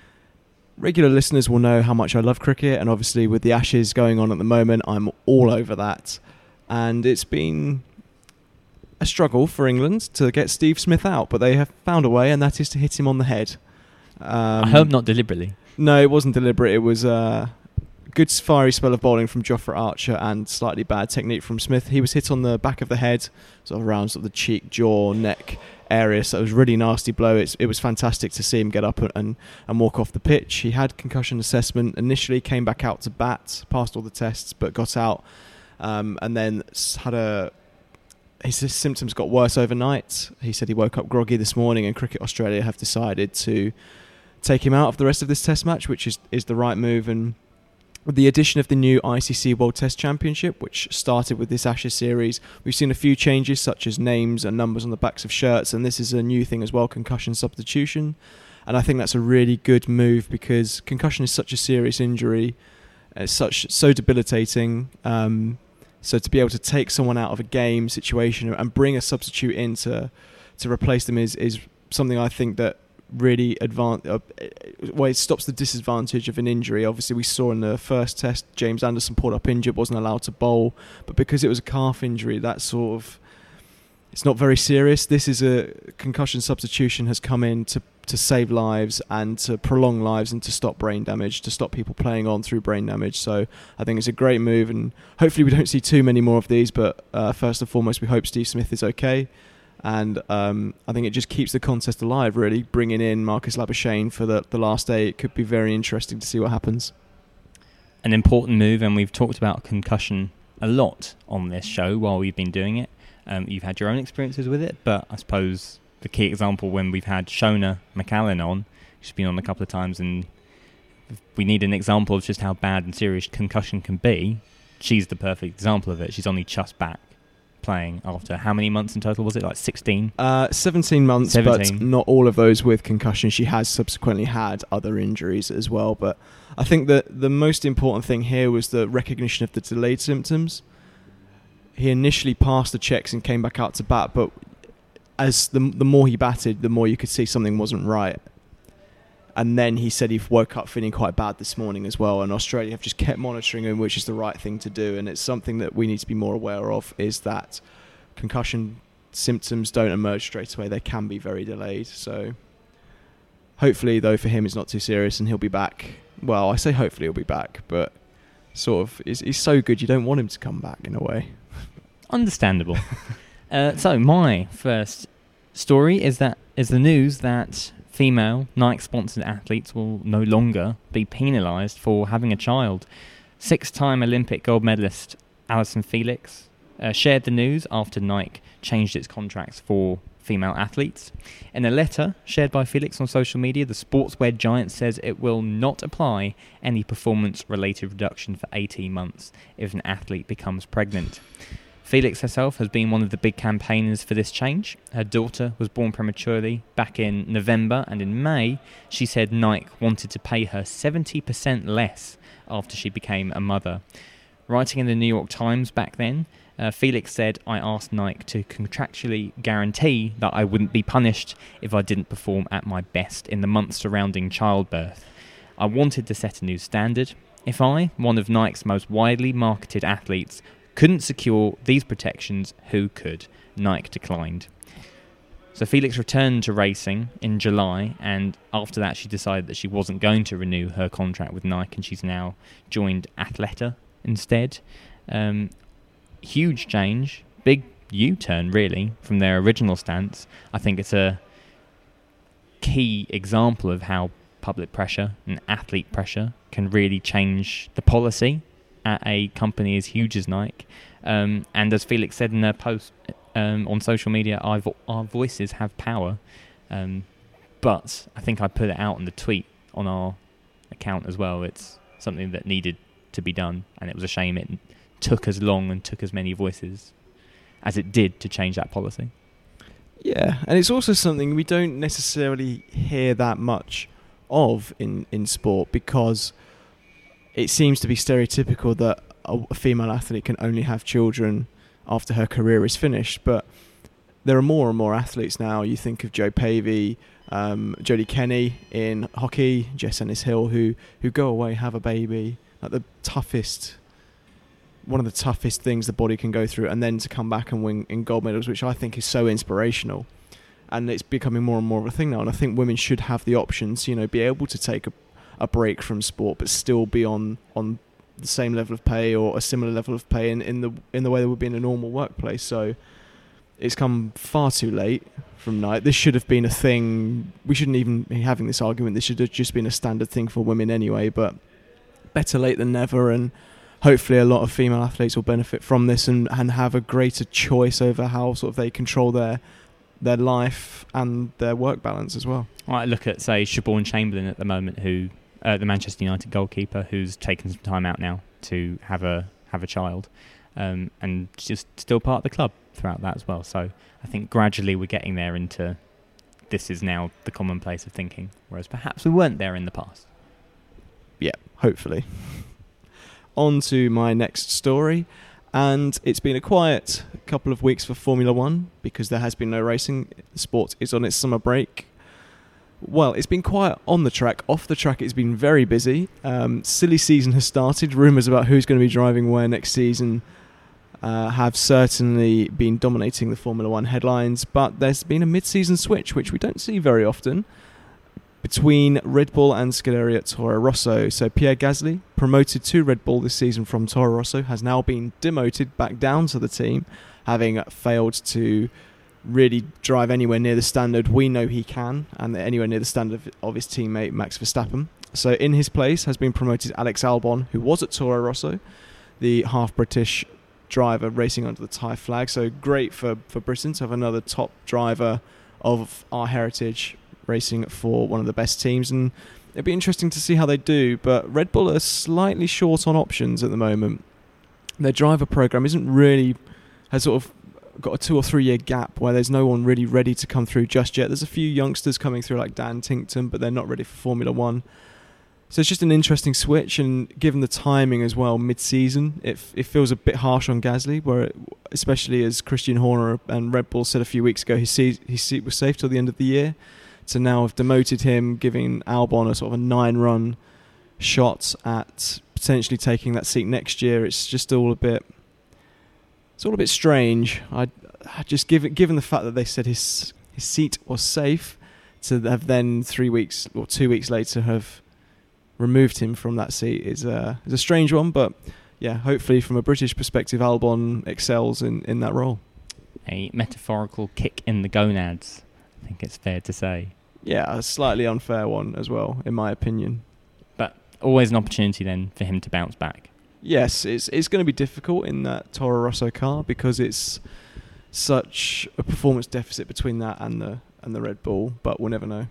Regular listeners will know how much I love cricket, and obviously with the Ashes going on at the moment, I'm all over that. And it's been a struggle for England to get Steve Smith out, but they have found a way, and that is to hit him on the head. Um, I hope not deliberately. No, it wasn't deliberate. It was a good fiery spell of bowling from Jofra Archer and slightly bad technique from Smith. He was hit on the back of the head, sort of around sort of the cheek, jaw, neck area. So it was a really nasty blow. It's, it was fantastic to see him get up and, and walk off the pitch. He had concussion assessment initially, came back out to bat, passed all the tests, but got out, um, and then had a... His symptoms got worse overnight. He said he woke up groggy this morning, and Cricket Australia have decided to take him out of the rest of this test match, which is, is the right move. And with the addition of the new I C C World Test Championship, which started with this Ashes series, we've seen a few changes, such as names and numbers on the backs of shirts, and this is a new thing as well, concussion substitution. And I think that's a really good move, because concussion is such a serious injury, it's such so debilitating. Um, so to be able to take someone out of a game situation and bring a substitute in to, to replace them is, is something I think that really advan- uh, well, it stops the disadvantage of an injury. Obviously, we saw in the first test, James Anderson pulled up injured, wasn't allowed to bowl, but because it was a calf injury, that sort of, it's not very serious. This is a concussion substitution has come in to to save lives and to prolong lives and to stop brain damage, to stop people playing on through brain damage. So I think it's a great move, and hopefully we don't see too many more of these, but uh, first and foremost, we hope Steve Smith is okay. And um, I think it just keeps the contest alive, really. Bringing in Marcus Labuschagne for the, the last day, it could be very interesting to see what happens. An important move, and we've talked about concussion a lot on this show while we've been doing it. Um, you've had your own experiences with it, but I suppose the key example when we've had Shona McAllen on, she's been on a couple of times, and we need an example of just how bad and serious concussion can be. She's the perfect example of it. She's only just back playing after how many months in total was it? Like sixteen? Uh, seventeen months, seventeen. But not all of those with concussion. She has subsequently had other injuries as well. But I think that the most important thing here was the recognition of the delayed symptoms. He initially passed the checks and came back out to bat, but as the the more he batted, the more you could see something wasn't right. And then he said he woke up feeling quite bad this morning as well, and Australia have just kept monitoring him, which is the right thing to do. And it's something that we need to be more aware of, is that concussion symptoms don't emerge straight away. They can be very delayed. So hopefully, though, for him it's not too serious and he'll be back. Well, I say hopefully he'll be back, but sort of he's, he's so good you don't want him to come back in a way. Understandable. uh, so my first story is that is the news that female Nike-sponsored athletes will no longer be penalised for having a child. Six-time Olympic gold medalist Allyson Felix uh, shared the news after Nike changed its contracts for female athletes. In a letter shared by Felix on social media, the sportswear giant says it will not apply any performance-related reduction for eighteen months if an athlete becomes pregnant. Felix herself has been one of the big campaigners for this change. Her daughter was born prematurely back in November, and in May she said Nike wanted to pay her seventy percent less after she became a mother. Writing in the New York Times back then, uh, Felix said, "I asked Nike to contractually guarantee that I wouldn't be punished if I didn't perform at my best in the months surrounding childbirth. I wanted to set a new standard. If I, one of Nike's most widely marketed athletes, couldn't secure these protections, who could?" Nike declined. So Felix returned to racing in July, and after that she decided that she wasn't going to renew her contract with Nike, and she's now joined Athleta instead. Um, huge change, big U-turn really from their original stance. I think it's a key example of how public pressure and athlete pressure can really change the policy at a company as huge as Nike. Um, and as Felix said in her post um, on social media, our, vo- our voices have power. Um, but I think I put it out in the tweet on our account as well. It's something that needed to be done, and it was a shame it took as long and took as many voices as it did to change that policy. Yeah, and it's also something we don't necessarily hear that much of in, in sport, because it seems to be stereotypical that a, a female athlete can only have children after her career is finished. But there are more and more athletes now. You think of Joe Pavey, um, Jodie Kenny in hockey, Jess Ennis-Hill, who, who go away, have a baby. Like the toughest, one of the toughest things the body can go through, and then to come back and win in gold medals, which I think is so inspirational. And it's becoming more and more of a thing now. And I think women should have the options, you know, be able to take a a break from sport, but still be on, on the same level of pay or a similar level of pay in, in the in the way they would be in a normal workplace. So it's come far too late from Nike. This should have been a thing. We shouldn't even be having this argument. This should have just been a standard thing for women anyway, but better late than never, and hopefully a lot of female athletes will benefit from this and, and have a greater choice over how sort of they control their their life and their work balance as well. I look at, say, Siobhan Chamberlain at the moment, who Uh, the Manchester United goalkeeper, who's taken some time out now to have a have a child, um, and just still part of the club throughout that as well. So I think gradually we're getting there into this is now the commonplace of thinking, whereas perhaps we weren't there in the past. Yeah, hopefully. On to my next story, and it's been a quiet couple of weeks for Formula One because there has been no racing. The sport is on its summer break. Well, it's been quiet on the track. Off the track, it's been very busy. Um, silly season has started. Rumours about who's going to be driving where next season uh, have certainly been dominating the Formula One headlines, but there's been a mid-season switch, which we don't see very often, between Red Bull and Scuderia at Toro Rosso. So Pierre Gasly, promoted to Red Bull this season from Toro Rosso, has now been demoted back down to the team, having failed to really drive anywhere near the standard we know he can, and anywhere near the standard of, of his teammate Max Verstappen. So in his place has been promoted Alex Albon, who was at Toro Rosso, the half-British driver racing under the Thai flag. So great for, for Britain to have another top driver of our heritage racing for one of the best teams, and it'd be interesting to see how they do. But Red Bull are slightly short on options at the moment. Their driver program isn't really, has sort of got a two or three year gap where there's no one really ready to come through just yet. There's a few youngsters coming through like Dan Tinkton, but they're not ready for Formula One. So it's just an interesting switch, and given the timing as well, mid-season, it it feels a bit harsh on Gasly, where it, especially as Christian Horner and Red Bull said a few weeks ago, his seat, his seat was safe till the end of the year. To now have demoted him, giving Albon a sort of a nine-run shot at potentially taking that seat next year. It's just all a bit. It's all a bit strange. I, I just given given the fact that they said his his seat was safe, to have then three weeks or two weeks later have removed him from that seat is a is a strange one. But yeah, hopefully from a British perspective, Albon excels in, in that role. A metaphorical kick in the gonads, I think it's fair to say. Yeah, a slightly unfair one as well, in my opinion. But always an opportunity then for him to bounce back. Yes, it's it's going to be difficult in that Toro Rosso car because it's such a performance deficit between that and the and the Red Bull, but we'll never know.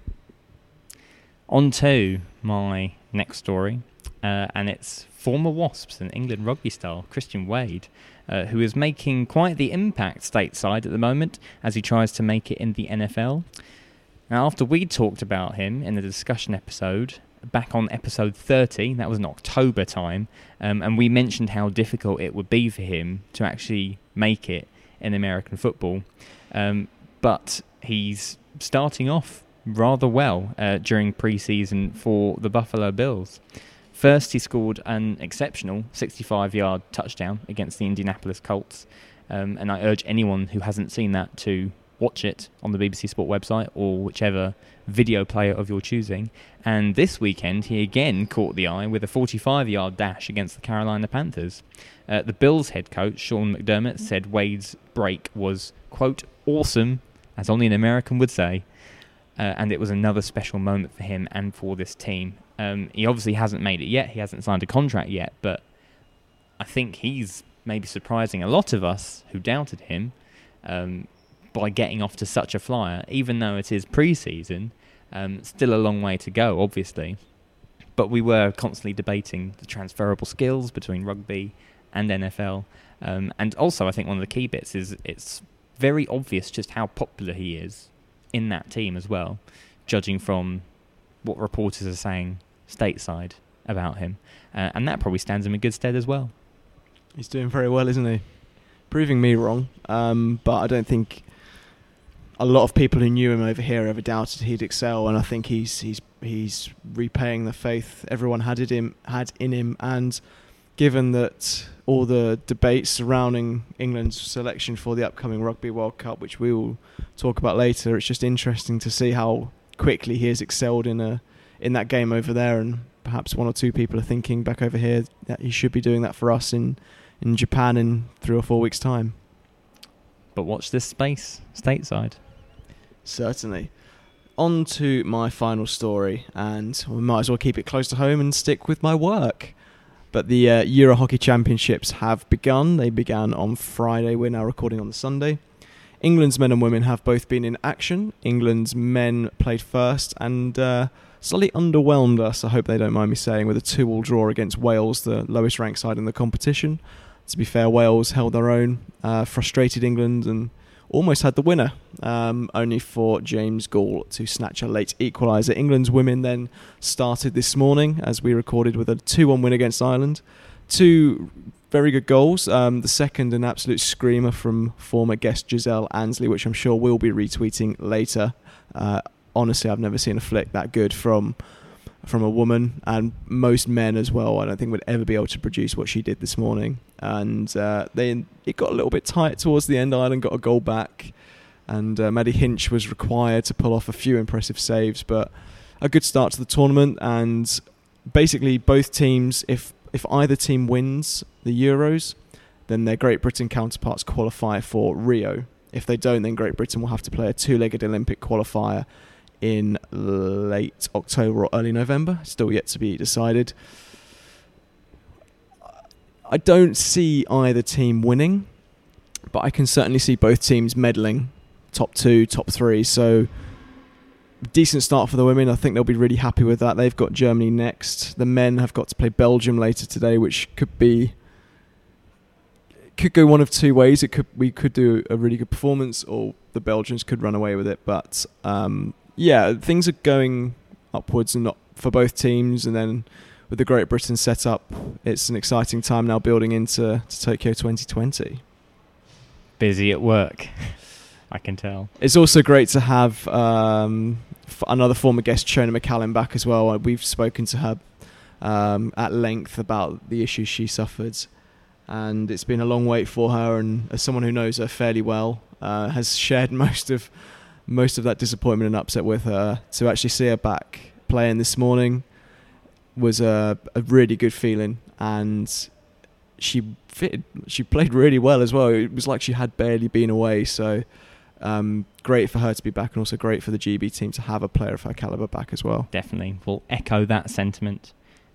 On to my next story, uh, and it's former Wasps and England rugby star Christian Wade, uh, who is making quite the impact stateside at the moment as he tries to make it in the N F L. Now, after we talked about him in the discussion episode, back on episode thirty, that was in October time, um, and we mentioned how difficult it would be for him to actually make it in American football, um, but he's starting off rather well uh, during pre-season for the Buffalo Bills. First, he scored an exceptional sixty-five-yard touchdown against the Indianapolis Colts, um, and I urge anyone who hasn't seen that to watch it on the B B C Sport website or whichever video player of your choosing. And this weekend, he again caught the eye with a forty-five-yard dash against the Carolina Panthers. Uh, the Bills head coach, Sean McDermott, said Wade's break was, quote, awesome, as only an American would say. Uh, and it was another special moment for him and for this team. Um, he obviously hasn't made it yet. He hasn't signed a contract yet. But I think he's maybe surprising a lot of us who doubted him um, by getting off to such a flyer, even though it is pre-season. Um, still a long way to go, obviously. But we were constantly debating the transferable skills between rugby and N F L. Um, and also, I think one of the key bits is it's very obvious just how popular he is in that team as well, judging from what reporters are saying stateside about him. Uh, and that probably stands him in good stead as well. He's doing very well, isn't he? Proving me wrong. Um, but I don't think a lot of people who knew him over here ever doubted he'd excel, and I think he's he's he's repaying the faith everyone had in him, had in him. And given that all the debates surrounding England's selection for the upcoming Rugby World Cup, which we will talk about later, it's just interesting to see how quickly he has excelled in a in that game over there, and perhaps one or two people are thinking back over here that he should be doing that for us in, in Japan in three or four weeks' time. But watch this space stateside. Certainly. On to my final story, and we might as well keep it close to home and stick with my work. But the uh, Euro Hockey Championships have begun. They began on Friday. We're now recording on the Sunday. England's men and women have both been in action. England's men played first and uh, slightly underwhelmed us, I hope they don't mind me saying, with a two-all draw against Wales, the lowest ranked side in the competition. To be fair, Wales held their own, uh, frustrated England and almost had the winner, um, only for James Gould to snatch a late equaliser. England's women then started this morning, as we recorded, with a two-one win against Ireland. Two very good goals. Um, the second, an absolute screamer from former guest Giselle Ansley, which I'm sure we'll be retweeting later. Uh, honestly, I've never seen a flick that good from from a woman, and most men as well. I don't think would ever be able to produce what she did this morning. And uh, they it got a little bit tight towards the end. Ireland got a goal back, and uh, Maddie Hinch was required to pull off a few impressive saves, but a good start to the tournament. And basically both teams, if if either team wins the Euros, then their Great Britain counterparts qualify for Rio. If they don't, then Great Britain will have to play a two-legged Olympic qualifier in late October or early November. Still yet to be decided. I don't see either team winning, but I can certainly see both teams meddling top two, top three. So decent start for the women. I think they'll be really happy with that. They've got Germany next. The men have got to play Belgium later today, which could be could go one of two ways. It could we could do a really good performance, or the Belgians could run away with it. But um, yeah, things are going upwards and not for both teams. And then with the Great Britain setup, it's an exciting time now building into to Tokyo twenty twenty. Busy at work, I can tell. It's also great to have um, f- another former guest, Shona McCallum, back as well. We've spoken to her um, at length about the issues she suffered, and it's been a long wait for her. And as someone who knows her fairly well, uh, has shared most of most of that disappointment and upset with her. To actually see her back playing this morning was a, a really good feeling, and she fitted, she played really well as well. It was like she had barely been away, so um, great for her to be back, and also great for the G B team to have a player of her calibre back as well. Definitely. We'll echo that sentiment.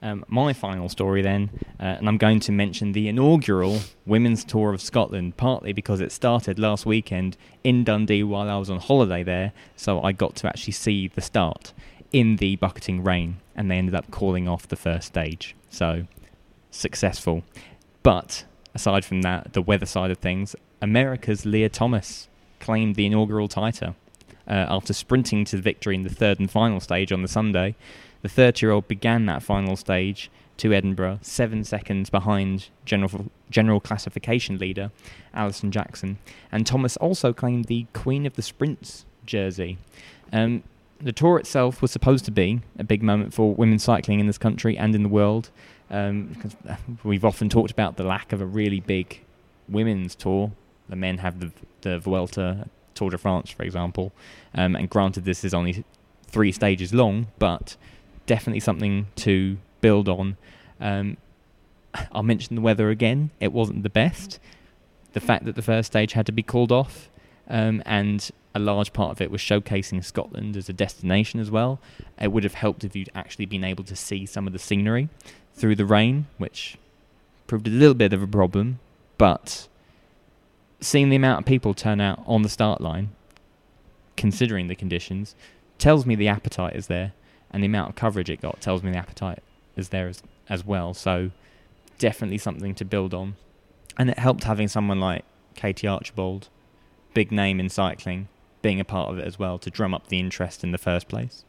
Um, my final story then, uh, and I'm going to mention the inaugural Women's Tour of Scotland, partly because it started last weekend in Dundee while I was on holiday there, so I got to actually see the start in the bucketing rain, and they ended up calling off the first stage. So, successful. But, aside from that, the weather side of things, America's Leah Thomas claimed the inaugural title. Uh, after sprinting to victory in the third and final stage on the Sunday, the thirty-year-old began that final stage to Edinburgh, seven seconds behind general general classification leader Alison Jackson. And Thomas also claimed the Queen of the Sprints jersey. Um, the tour itself was supposed to be a big moment for women's cycling in this country and in the world. Um, because we've often talked about the lack of a really big women's tour. The men have the, the Vuelta, Tour de France, for example. Um, and granted, this is only three stages long, but definitely something to build on. Um, I'll mention the weather again. It wasn't the best. The fact that the first stage had to be called off, um, and a large part of it was showcasing Scotland as a destination as well. It would have helped if you'd actually been able to see some of the scenery through the rain, which proved a little bit of a problem. But seeing the amount of people turn out on the start line, considering the conditions, tells me the appetite is there, and the amount of coverage it got tells me the appetite is there as, as well. So definitely something to build on. And it helped having someone like Katie Archibald, big name in cycling, being a part of it as well to drum up the interest in the first place.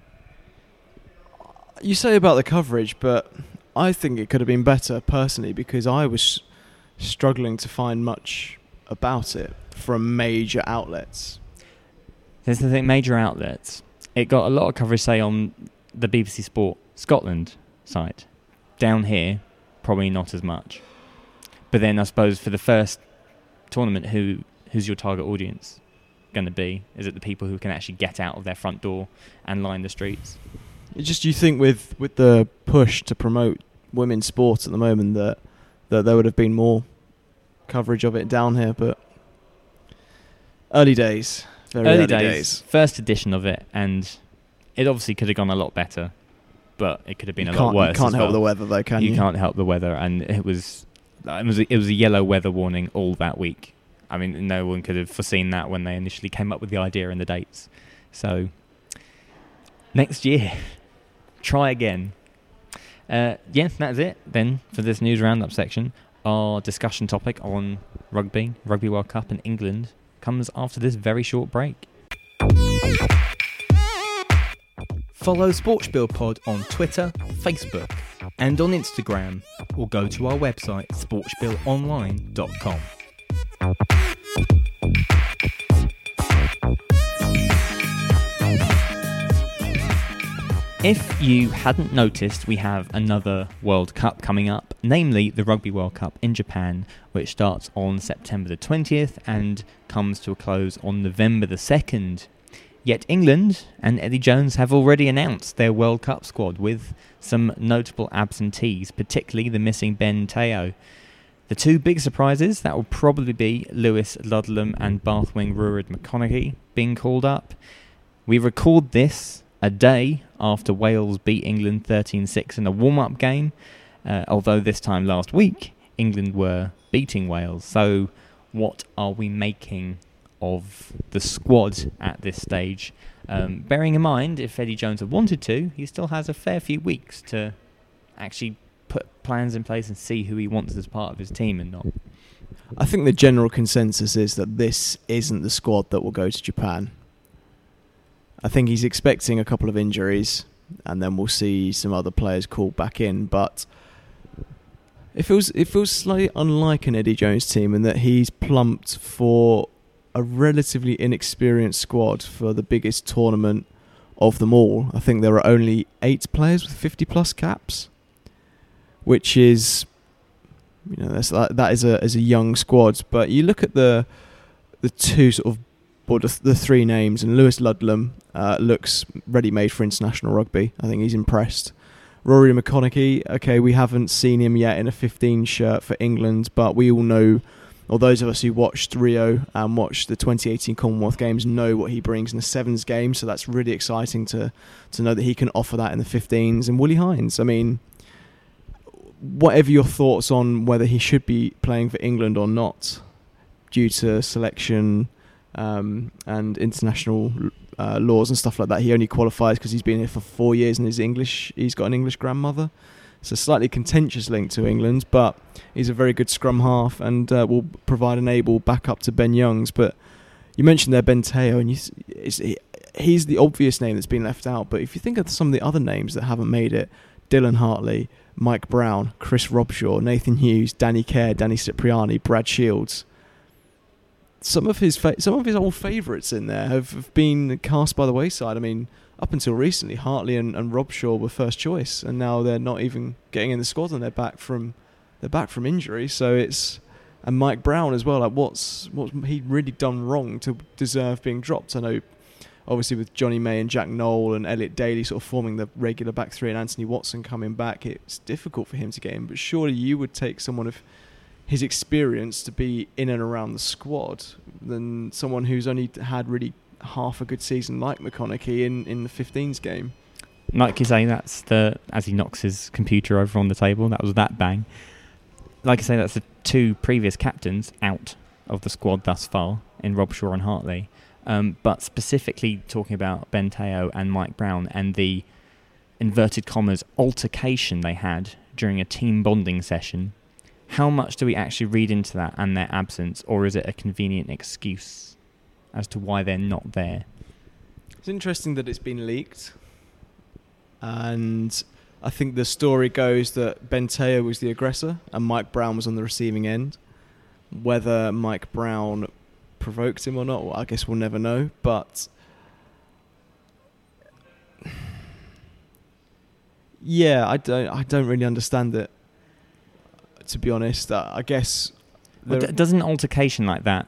You say about the coverage, but I think it could have been better personally, because I was struggling to find much about it from major outlets. There's the thing, major outlets. It got a lot of coverage, say, on the B B C Sport Scotland site. Down here, probably not as much. But then I suppose for the first tournament, who who's your target audience going to be? Is it the people who can actually get out of their front door and line the streets? It's just, you think with, with the push to promote women's sports at the moment that, that there would have been more coverage of it down here, but early days. Very early, early days, days. First edition of it, and it obviously could have gone a lot better, but it could have been you a can't, lot worse. You can't as help well. the weather though, can you? You can't help the weather, and it was it was a, it was a yellow weather warning all that week. I mean, no one could have foreseen that when they initially came up with the idea and the dates. So next year, try again. Uh, yeah, that's it then for this news roundup section. Our discussion topic on rugby, Rugby World Cup in England, comes after this very short break. Follow Sportsbill Pod on Twitter, Facebook, and on Instagram, or go to our website sportsbill online dot com. If you hadn't noticed, we have another World Cup coming up, namely the Rugby World Cup in Japan, which starts on September the twentieth and comes to a close on November the second. Yet England and Eddie Jones have already announced their World Cup squad with some notable absentees, particularly the missing Ben Teo. The two big surprises, that will probably be Lewis Ludlam and Bathwing Ruaridh McConaughey being called up. We record this a day after Wales beat England thirteen six in a warm-up game, uh, although this time last week England were beating Wales. So what are we making of the squad at this stage? Um, bearing in mind, if Eddie Jones had wanted to, he still has a fair few weeks to actually put plans in place and see who he wants as part of his team and not. I think the general consensus is that this isn't the squad that will go to Japan. I think he's expecting a couple of injuries, and then we'll see some other players called back in. But it feels it feels slightly unlike an Eddie Jones team in that he's plumped for a relatively inexperienced squad for the biggest tournament of them all. I think there are only eight players with fifty plus caps, which is, you know, that's that is a as a young squad. But you look at the the two sort of, or the, the three names, and Lewis Ludlam uh, looks ready-made for international rugby. I think he's impressed. Rory McConaughey, okay, we haven't seen him yet in a fifteen shirt for England, but we all know, or those of us who watched Rio and watched the twenty eighteen Commonwealth Games know what he brings in the sevens game, so that's really exciting to to know that he can offer that in the fifteens. And Willie Hines, I mean, whatever your thoughts on whether he should be playing for England or not, due to selection um, and international uh, laws and stuff like that, he only qualifies because he's been here for four years and his English. He's got an English grandmother. It's a slightly contentious link to England, but he's a very good scrum half and uh, will provide an able backup to Ben Youngs. But you mentioned there Ben Teo, and you, it's, he's the obvious name that's been left out. But if you think of some of the other names that haven't made it, Dylan Hartley, Mike Brown, Chris Robshaw, Nathan Hughes, Danny Kerr, Danny Cipriani, Brad Shields. Some of his fa- some of his old favourites in there have, have been cast by the wayside. I mean, up until recently, Hartley and, and Robshaw were first choice, and now they're not even getting in the squad, and they're back from they're back from injury. So it's and Mike Brown as well. Like, what's what's he really done wrong to deserve being dropped? I know, obviously, with Johnny May and Jack Noel and Elliot Daly sort of forming the regular back three, and Anthony Watson coming back, it's difficult for him to get in. But surely you would take someone of his experience to be in and around the squad than someone who's only had really half a good season like McConaughey in, in the fifteens game. Like you say, that's the as he knocks his computer over on the table, that was that bang. Like I say, that's the two previous captains out of the squad thus far in Robshaw and Hartley. Um, but specifically talking about Ben Teo and Mike Brown and the inverted commas altercation they had during a team bonding session, how much do we actually read into that and their absence, or is it a convenient excuse as to why they're not there? It's interesting that it's been leaked, and I think the story goes that Ben Teo was the aggressor and Mike Brown was on the receiving end. Whether Mike Brown provoked him or not, well, I guess we'll never know, but yeah, I don't, I don't really understand it, to be honest. uh, I guess well, d- doesn't an altercation like that,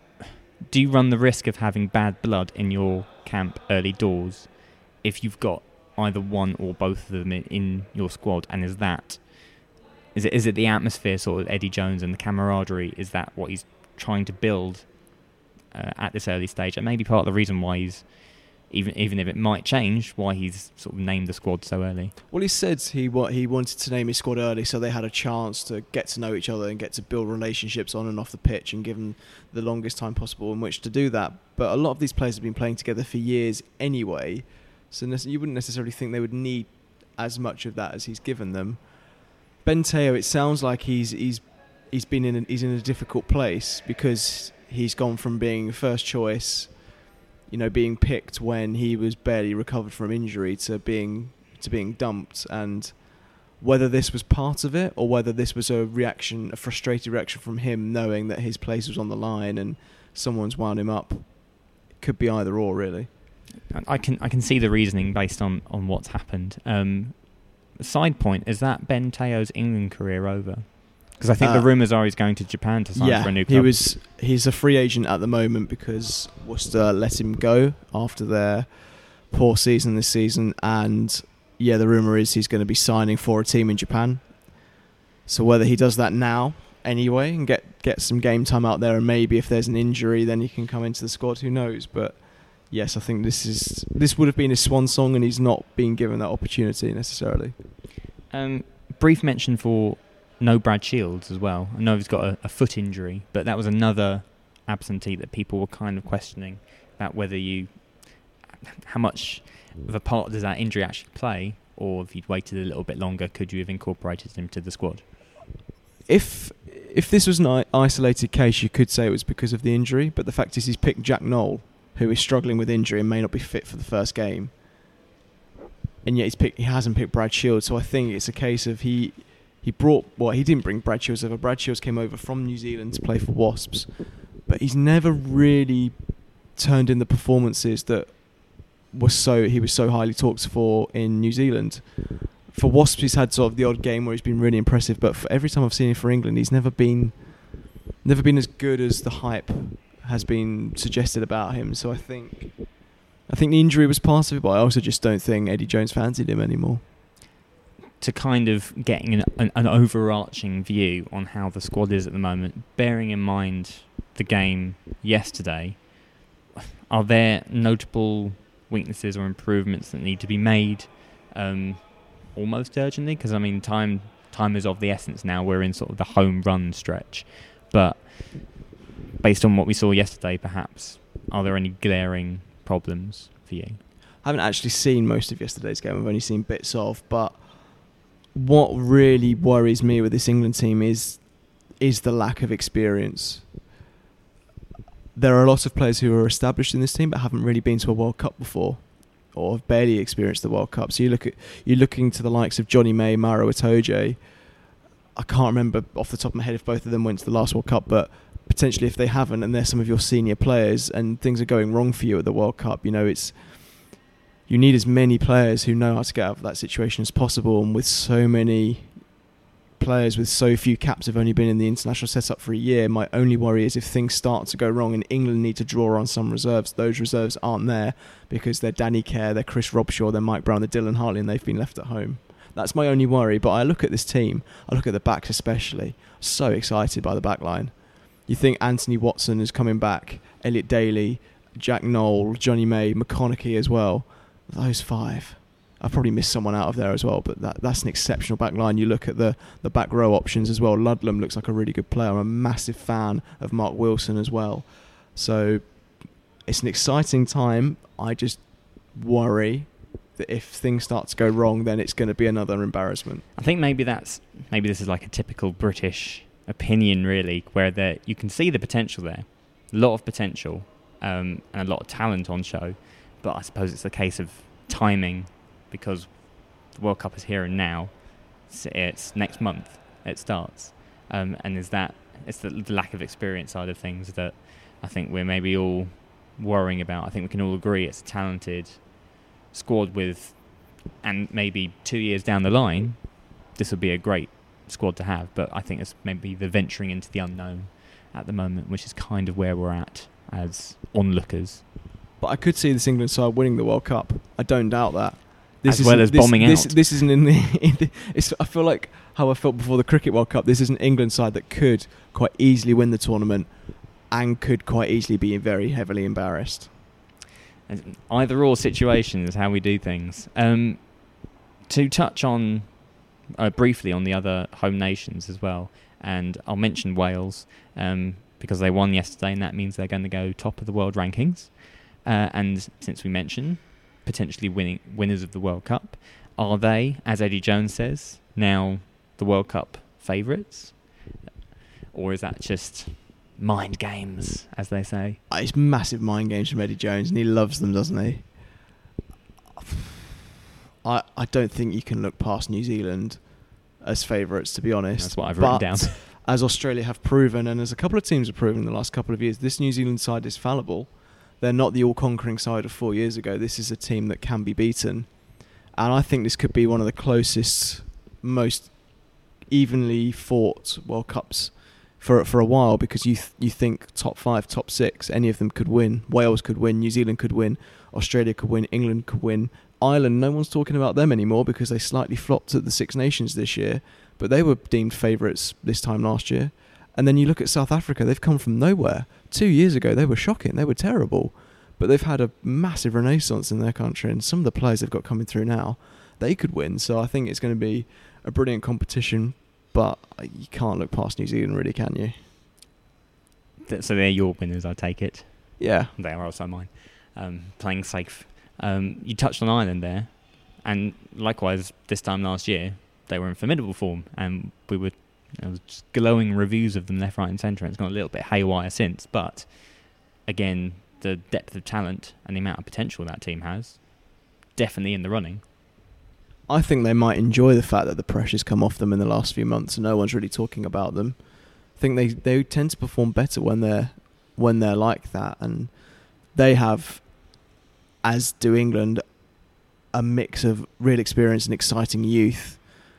do you run the risk of having bad blood in your camp early doors if you've got either one or both of them in, in your squad? And is that is it is it the atmosphere, sort of Eddie Jones and the camaraderie? Is that what he's trying to build uh, at this early stage? And maybe part of the reason why he's even even if it might change, why he's sort of named the squad so early. Well, he said he what he wanted to name his squad early so they had a chance to get to know each other and get to build relationships on and off the pitch, and give them the longest time possible in which to do that. But a lot of these players have been playing together for years anyway, so you wouldn't necessarily think they would need as much of that as he's given them. Ben Teo, it sounds like he's he's he's been in a, he's in a difficult place because he's gone from being first choice, you know, being picked when he was barely recovered from injury, to being to being dumped. And whether this was part of it or whether this was a reaction, a frustrated reaction from him knowing that his place was on the line and someone's wound him up, it could be either or, really. I can I can see the reasoning based on, on what's happened. Um, side point, is that Ben Teo's England career over? Because I think uh, the rumours are he's going to Japan to sign yeah, for a new club. he was. He's a free agent at the moment because Worcester let him go after their poor season this season, and yeah, the rumour is he's going to be signing for a team in Japan. So whether he does that now anyway and get, get some game time out there, and maybe if there's an injury then he can come into the squad, who knows? But yes, I think this is this would have been his swan song, and he's not been given that opportunity necessarily. Um, brief mention for no Brad Shields as well. I know he's got a, a foot injury, but that was another absentee that people were kind of questioning about whether you, how much of a part does that injury actually play, or if you'd waited a little bit longer, could you have incorporated him to the squad? If if this was an isolated case, you could say it was because of the injury, but the fact is he's picked Jack Noel, who is struggling with injury and may not be fit for the first game, and yet he's picked, he hasn't picked Brad Shields. So I think it's a case of he he brought, well, he didn't bring Brad Shields over. Brad Shields came over from New Zealand to play for Wasps, but he's never really turned in the performances that was so he was so highly talked for in New Zealand. For Wasps, he's had sort of the odd game where he's been really impressive, but for every time I've seen him for England, he's never been never been as good as the hype has been suggested about him. So I think I think the injury was part of it, but I also just don't think Eddie Jones fancied him anymore. To kind of getting an, an, an overarching view on how the squad is at the moment, bearing in mind the game yesterday, are there notable weaknesses or improvements that need to be made um, almost urgently? Because, I mean, time time is of the essence now. We're in sort of the home run stretch. But based on what we saw yesterday, perhaps, are there any glaring problems for you? I haven't actually seen most of yesterday's game. I've only seen bits of. But what really worries me with this England team is is the lack of experience. There are a lot of players who are established in this team but haven't really been to a World Cup before, or have barely experienced the World Cup. So you look at you're looking to the likes of Johnny May, Maro Itoje. I can't remember off the top of my head if both of them went to the last World Cup, but potentially if they haven't, and they're some of your senior players, and things are going wrong for you at the World Cup, you know, it's you need as many players who know how to get out of that situation as possible. And with so many players with so few caps have only been in the international setup for a year, my only worry is if things start to go wrong and England need to draw on some reserves, those reserves aren't there because they're Danny Kerr, they're Chris Robshaw, they're Mike Brown, they're Dylan Hartley, and they've been left at home. That's my only worry. But I look at this team, I look at the backs especially, so excited by the back line. You think Anthony Watson is coming back, Elliot Daly, Jack Noel, Johnny May, McConaughey as well. Those five. I've probably missed someone out of there as well, but that that's an exceptional back line. You look at the, the back row options as well. Ludlam looks like a really good player. I'm a massive fan of Mark Wilson as well. So it's an exciting time. I just worry that if things start to go wrong, then it's going to be another embarrassment. I think maybe that's maybe this is like a typical British opinion, really, where there you can see the potential there, a lot of potential, um, and a lot of talent on show. But I suppose it's a case of timing, because the World Cup is here and now. It's, it's next month it starts, um, and is that it's the, the lack of experience side of things that I think we're maybe all worrying about. I think we can all agree it's a talented squad with, and maybe two years down the line, this would be a great squad to have. But I think it's maybe the venturing into the unknown at the moment, which is kind of where we're at as onlookers. But I could see this England side winning the World Cup. I don't doubt that. This as well as this, bombing this, out. This isn't in the. In the it's, I feel like how I felt before the Cricket World Cup. This is an England side that could quite easily win the tournament, and could quite easily be very heavily embarrassed. Either or situation is how we do things. Um, to touch on uh, briefly on the other home nations as well, and I'll mention Wales um, because they won yesterday, and that means they're going to go top of the world rankings. Uh, and since we mentioned potentially winning winners of the World Cup, are they, as Eddie Jones says, now the World Cup favourites? Or is that just mind games, as they say? It's massive mind games from Eddie Jones, and he loves them, doesn't he? I I don't think you can look past New Zealand as favourites, to be honest. That's what I've but written down. As Australia have proven, and as a couple of teams have proven in the last couple of years, this New Zealand side is fallible. They're not the all-conquering side of four years ago. This is a team that can be beaten. And I think this could be one of the closest, most evenly fought World Cups for for a while, because you th- you think top five, top six, any of them could win. Wales could win, New Zealand could win, Australia could win, England could win. Ireland, no one's talking about them anymore because they slightly flopped at the Six Nations this year, but they were deemed favourites this time last year. And then you look at South Africa, they've come from nowhere. Two years ago, they were shocking. They were terrible. But they've had a massive renaissance in their country, and some of the players they've got coming through now, they could win. So I think it's going to be a brilliant competition, but you can't look past New Zealand, really, can you? So they're your winners, I take it. Yeah. They are also mine. Um, playing safe. Um, you touched on Ireland there, and likewise, this time last year, they were in formidable form, and we were There was just glowing reviews of them left, right and centre. It's gone a little bit haywire since, but again, the depth of talent and the amount of potential that team has, definitely in the running. I think they might enjoy the fact that the pressure's come off them in the last few months and no one's really talking about them. I think they, they tend to perform better when they're when they're like that, and they have, as do England, a mix of real experience and exciting youth.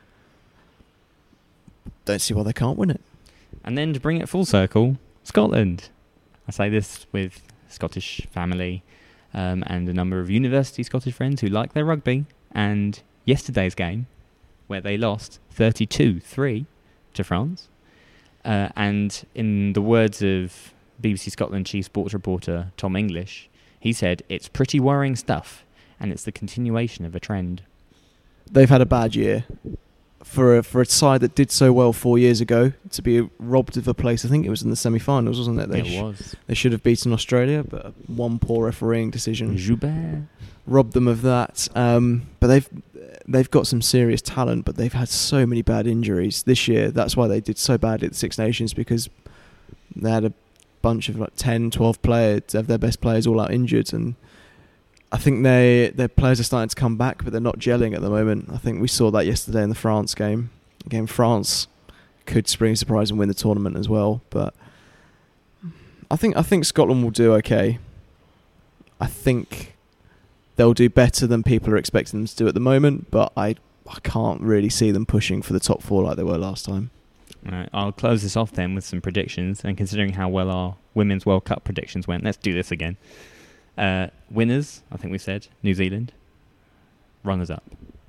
Don't see why they can't win it. And then to bring it full circle, Scotland. I say this with Scottish family um, and a number of university Scottish friends who like their rugby. And yesterday's game, where they lost thirty-two three to France. Uh, and in the words of B B C Scotland chief sports reporter Tom English, he said, "It's pretty worrying stuff, and it's the continuation of a trend." They've had a bad year. for a, for a side that did so well four years ago to be robbed of a place. I think it was in the semi-finals, wasn't it? They It sh- was. They should have beaten Australia, but one poor refereeing decision Joubert. robbed them of that. Um, but they've they've got some serious talent, but they've had so many bad injuries this year. That's why they did so badly at the Six Nations, because they had a bunch of like ten, twelve players of their best players all out injured, and I think they their players are starting to come back, but they're not gelling at the moment. I think we saw that yesterday in the France game. Again, France could spring a surprise and win the tournament as well, but I think I think Scotland will do okay. I think they'll do better than people are expecting them to do at the moment, but I I can't really see them pushing for the top four like they were last time. Right, I'll close this off then with some predictions, and considering how well our Women's World Cup predictions went, let's do this again. Uh, winners, I think we said, New Zealand. Runners up.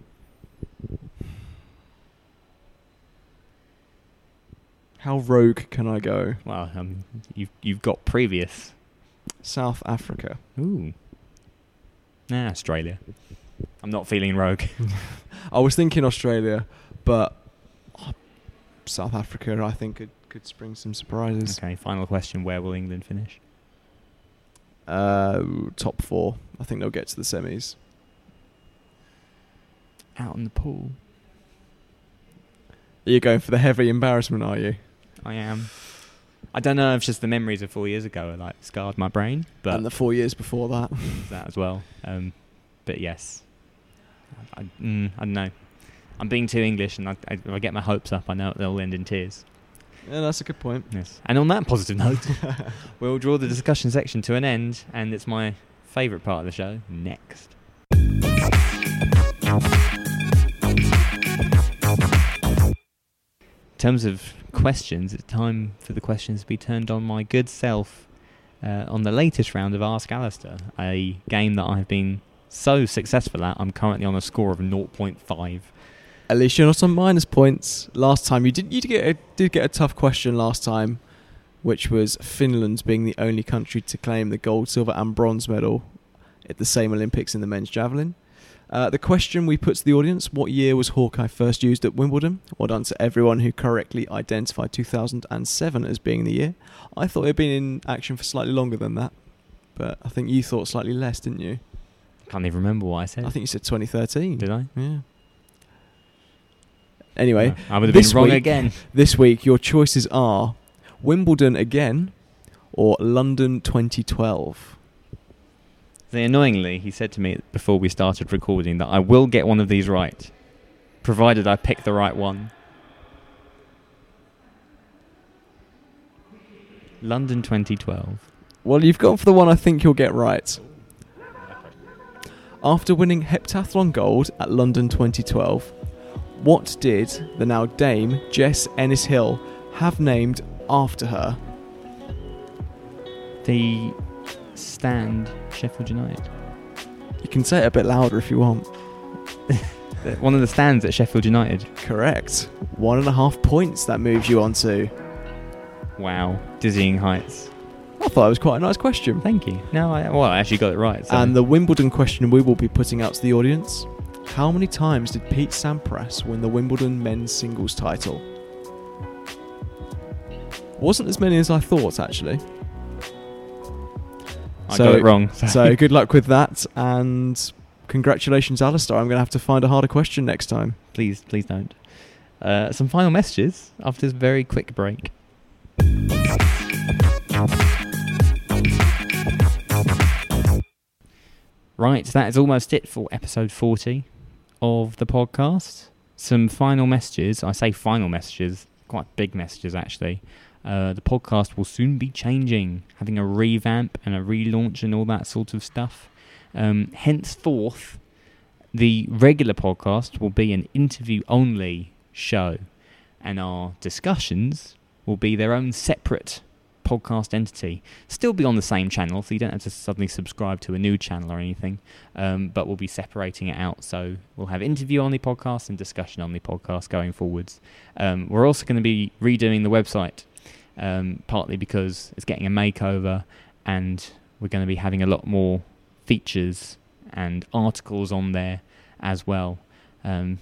How rogue can I go? Well, um, you've, you've got previous. South Africa. Ooh. Nah, Australia. I'm not feeling rogue. I was thinking Australia, but oh, South Africa I think could, could spring some surprises. Okay, final question. Where will England finish? Uh, top four. I think they'll get to the semis. Out in the pool. You're going for the heavy embarrassment, are you? I am. I don't know if it's just the memories of four years ago are like scarred my brain, but And the four years before that. that as well. Um, but yes, I, mm, I don't know. I'm being too English, and I, I, if I get my hopes up, I know they'll end in tears. Yeah, that's a good point. Yes. And on that positive note, we'll draw the discussion section to an end, and it's my favourite part of the show next. In terms of questions, it's time for the questions to be turned on my good self uh, on the latest round of Ask Alistair, a game that I've been so successful at. I'm currently on a score of zero point five. At least you're not on minus points. Last time you did you did get a, did get a tough question last time, which was Finland being the only country to claim the gold, silver and bronze medal at the same Olympics in the men's javelin. Uh, the question we put to the audience: what year was Hawkeye first used at Wimbledon? Well done to everyone who correctly identified two thousand seven as being the year. I thought it had been in action for slightly longer than that, but I think you thought slightly less, didn't you? Can't even remember what I said. I think you said twenty thirteen. Did I? Yeah. Anyway, No, I would have this been wrong week- again. This week, your choices are Wimbledon again or London twenty twelve. See, annoyingly, he said to me before we started recording that I will get one of these right, provided I pick the right one. London twenty twelve. Well, you've gone for the one I think you'll get right. After winning heptathlon gold at London twenty twelve, what did the now Dame Jess Ennis-Hill have named after her? The stand, Sheffield United. You can say it a bit louder if you want. The- One of the stands at Sheffield United. Correct. One and a half points that moves you on to. Wow, dizzying heights. I thought it was quite a nice question. Thank you. No, I, well, I actually got it right. So. And the Wimbledon question we will be putting out to the audience: how many times did Pete Sampras win the Wimbledon men's singles title? Wasn't as many as I thought, actually. I so- got it wrong. So, So good luck with that, and congratulations, Alistair. I'm going to have to find a harder question next time. please, please don't. Uh, some final messages after this very quick break. Right, that is almost it for episode forty of the podcast. Some final messages. I say final messages, quite big messages actually. Uh, the podcast will soon be changing, having a revamp and a relaunch and all that sort of stuff. Um, henceforth, the regular podcast will be an interview-only show, and our discussions will be their own separate podcast entity. Still be on the same channel, so you don't have to suddenly subscribe to a new channel or anything, um, but we'll be separating it out. So we'll have interview-only podcast and discussion-only podcast going forwards. Um, we're also going to be redoing the website, um, partly because it's getting a makeover, and we're going to be having a lot more features and articles on there as well, um,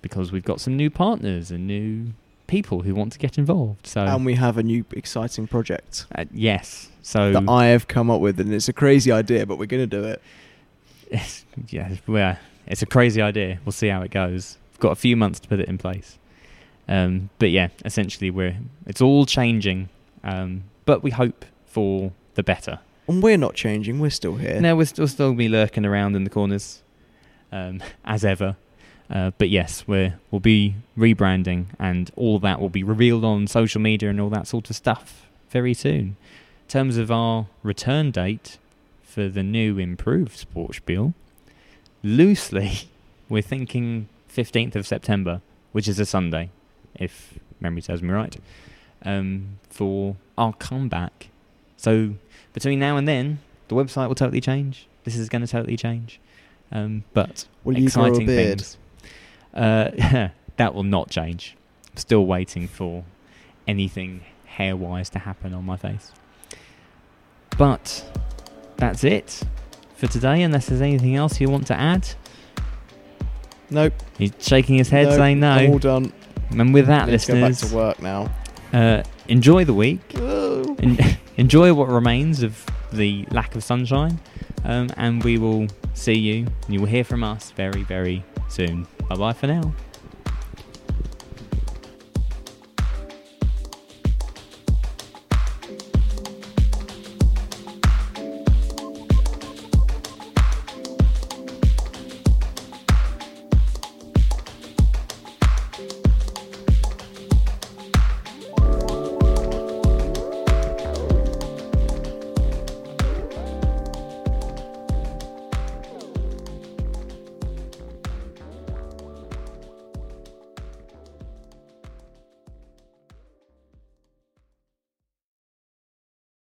because we've got some new partners and new people who want to get involved. So And we have a new exciting project uh, yes, so that I have come up with, and it's a crazy idea, but we're going to do it. It's, yeah, well, it's a crazy idea. We'll see how it goes. We've got a few months to put it in place. Um, but yeah, essentially, we're it's all changing, um, but we hope for the better. And we're not changing. We're still here. No, we'll still still be lurking around in the corners, um, as ever. Uh, but yes, we're we'll be rebranding, and all that will be revealed on social media and all that sort of stuff very soon. In terms of our return date for the new improved Sportspiel, loosely, we're thinking fifteenth of September, which is a Sunday, if memory serves me right, um, for our comeback. So between now and then, the website will totally change. This is going to totally change. Um, but Will you grow a exciting beard? things. Uh, that will not change. I'm still waiting for anything hair-wise to happen on my face. But that's it for today, unless there's anything else you want to add. Nope. He's shaking his head Nope, saying no. I'm all done. And with that, Let's go back listeners, to work now. uh, enjoy the week. Oh. En- enjoy what remains of the lack of sunshine. Um, and we will see you, and you will hear from us very, very soon. Bye-bye for now.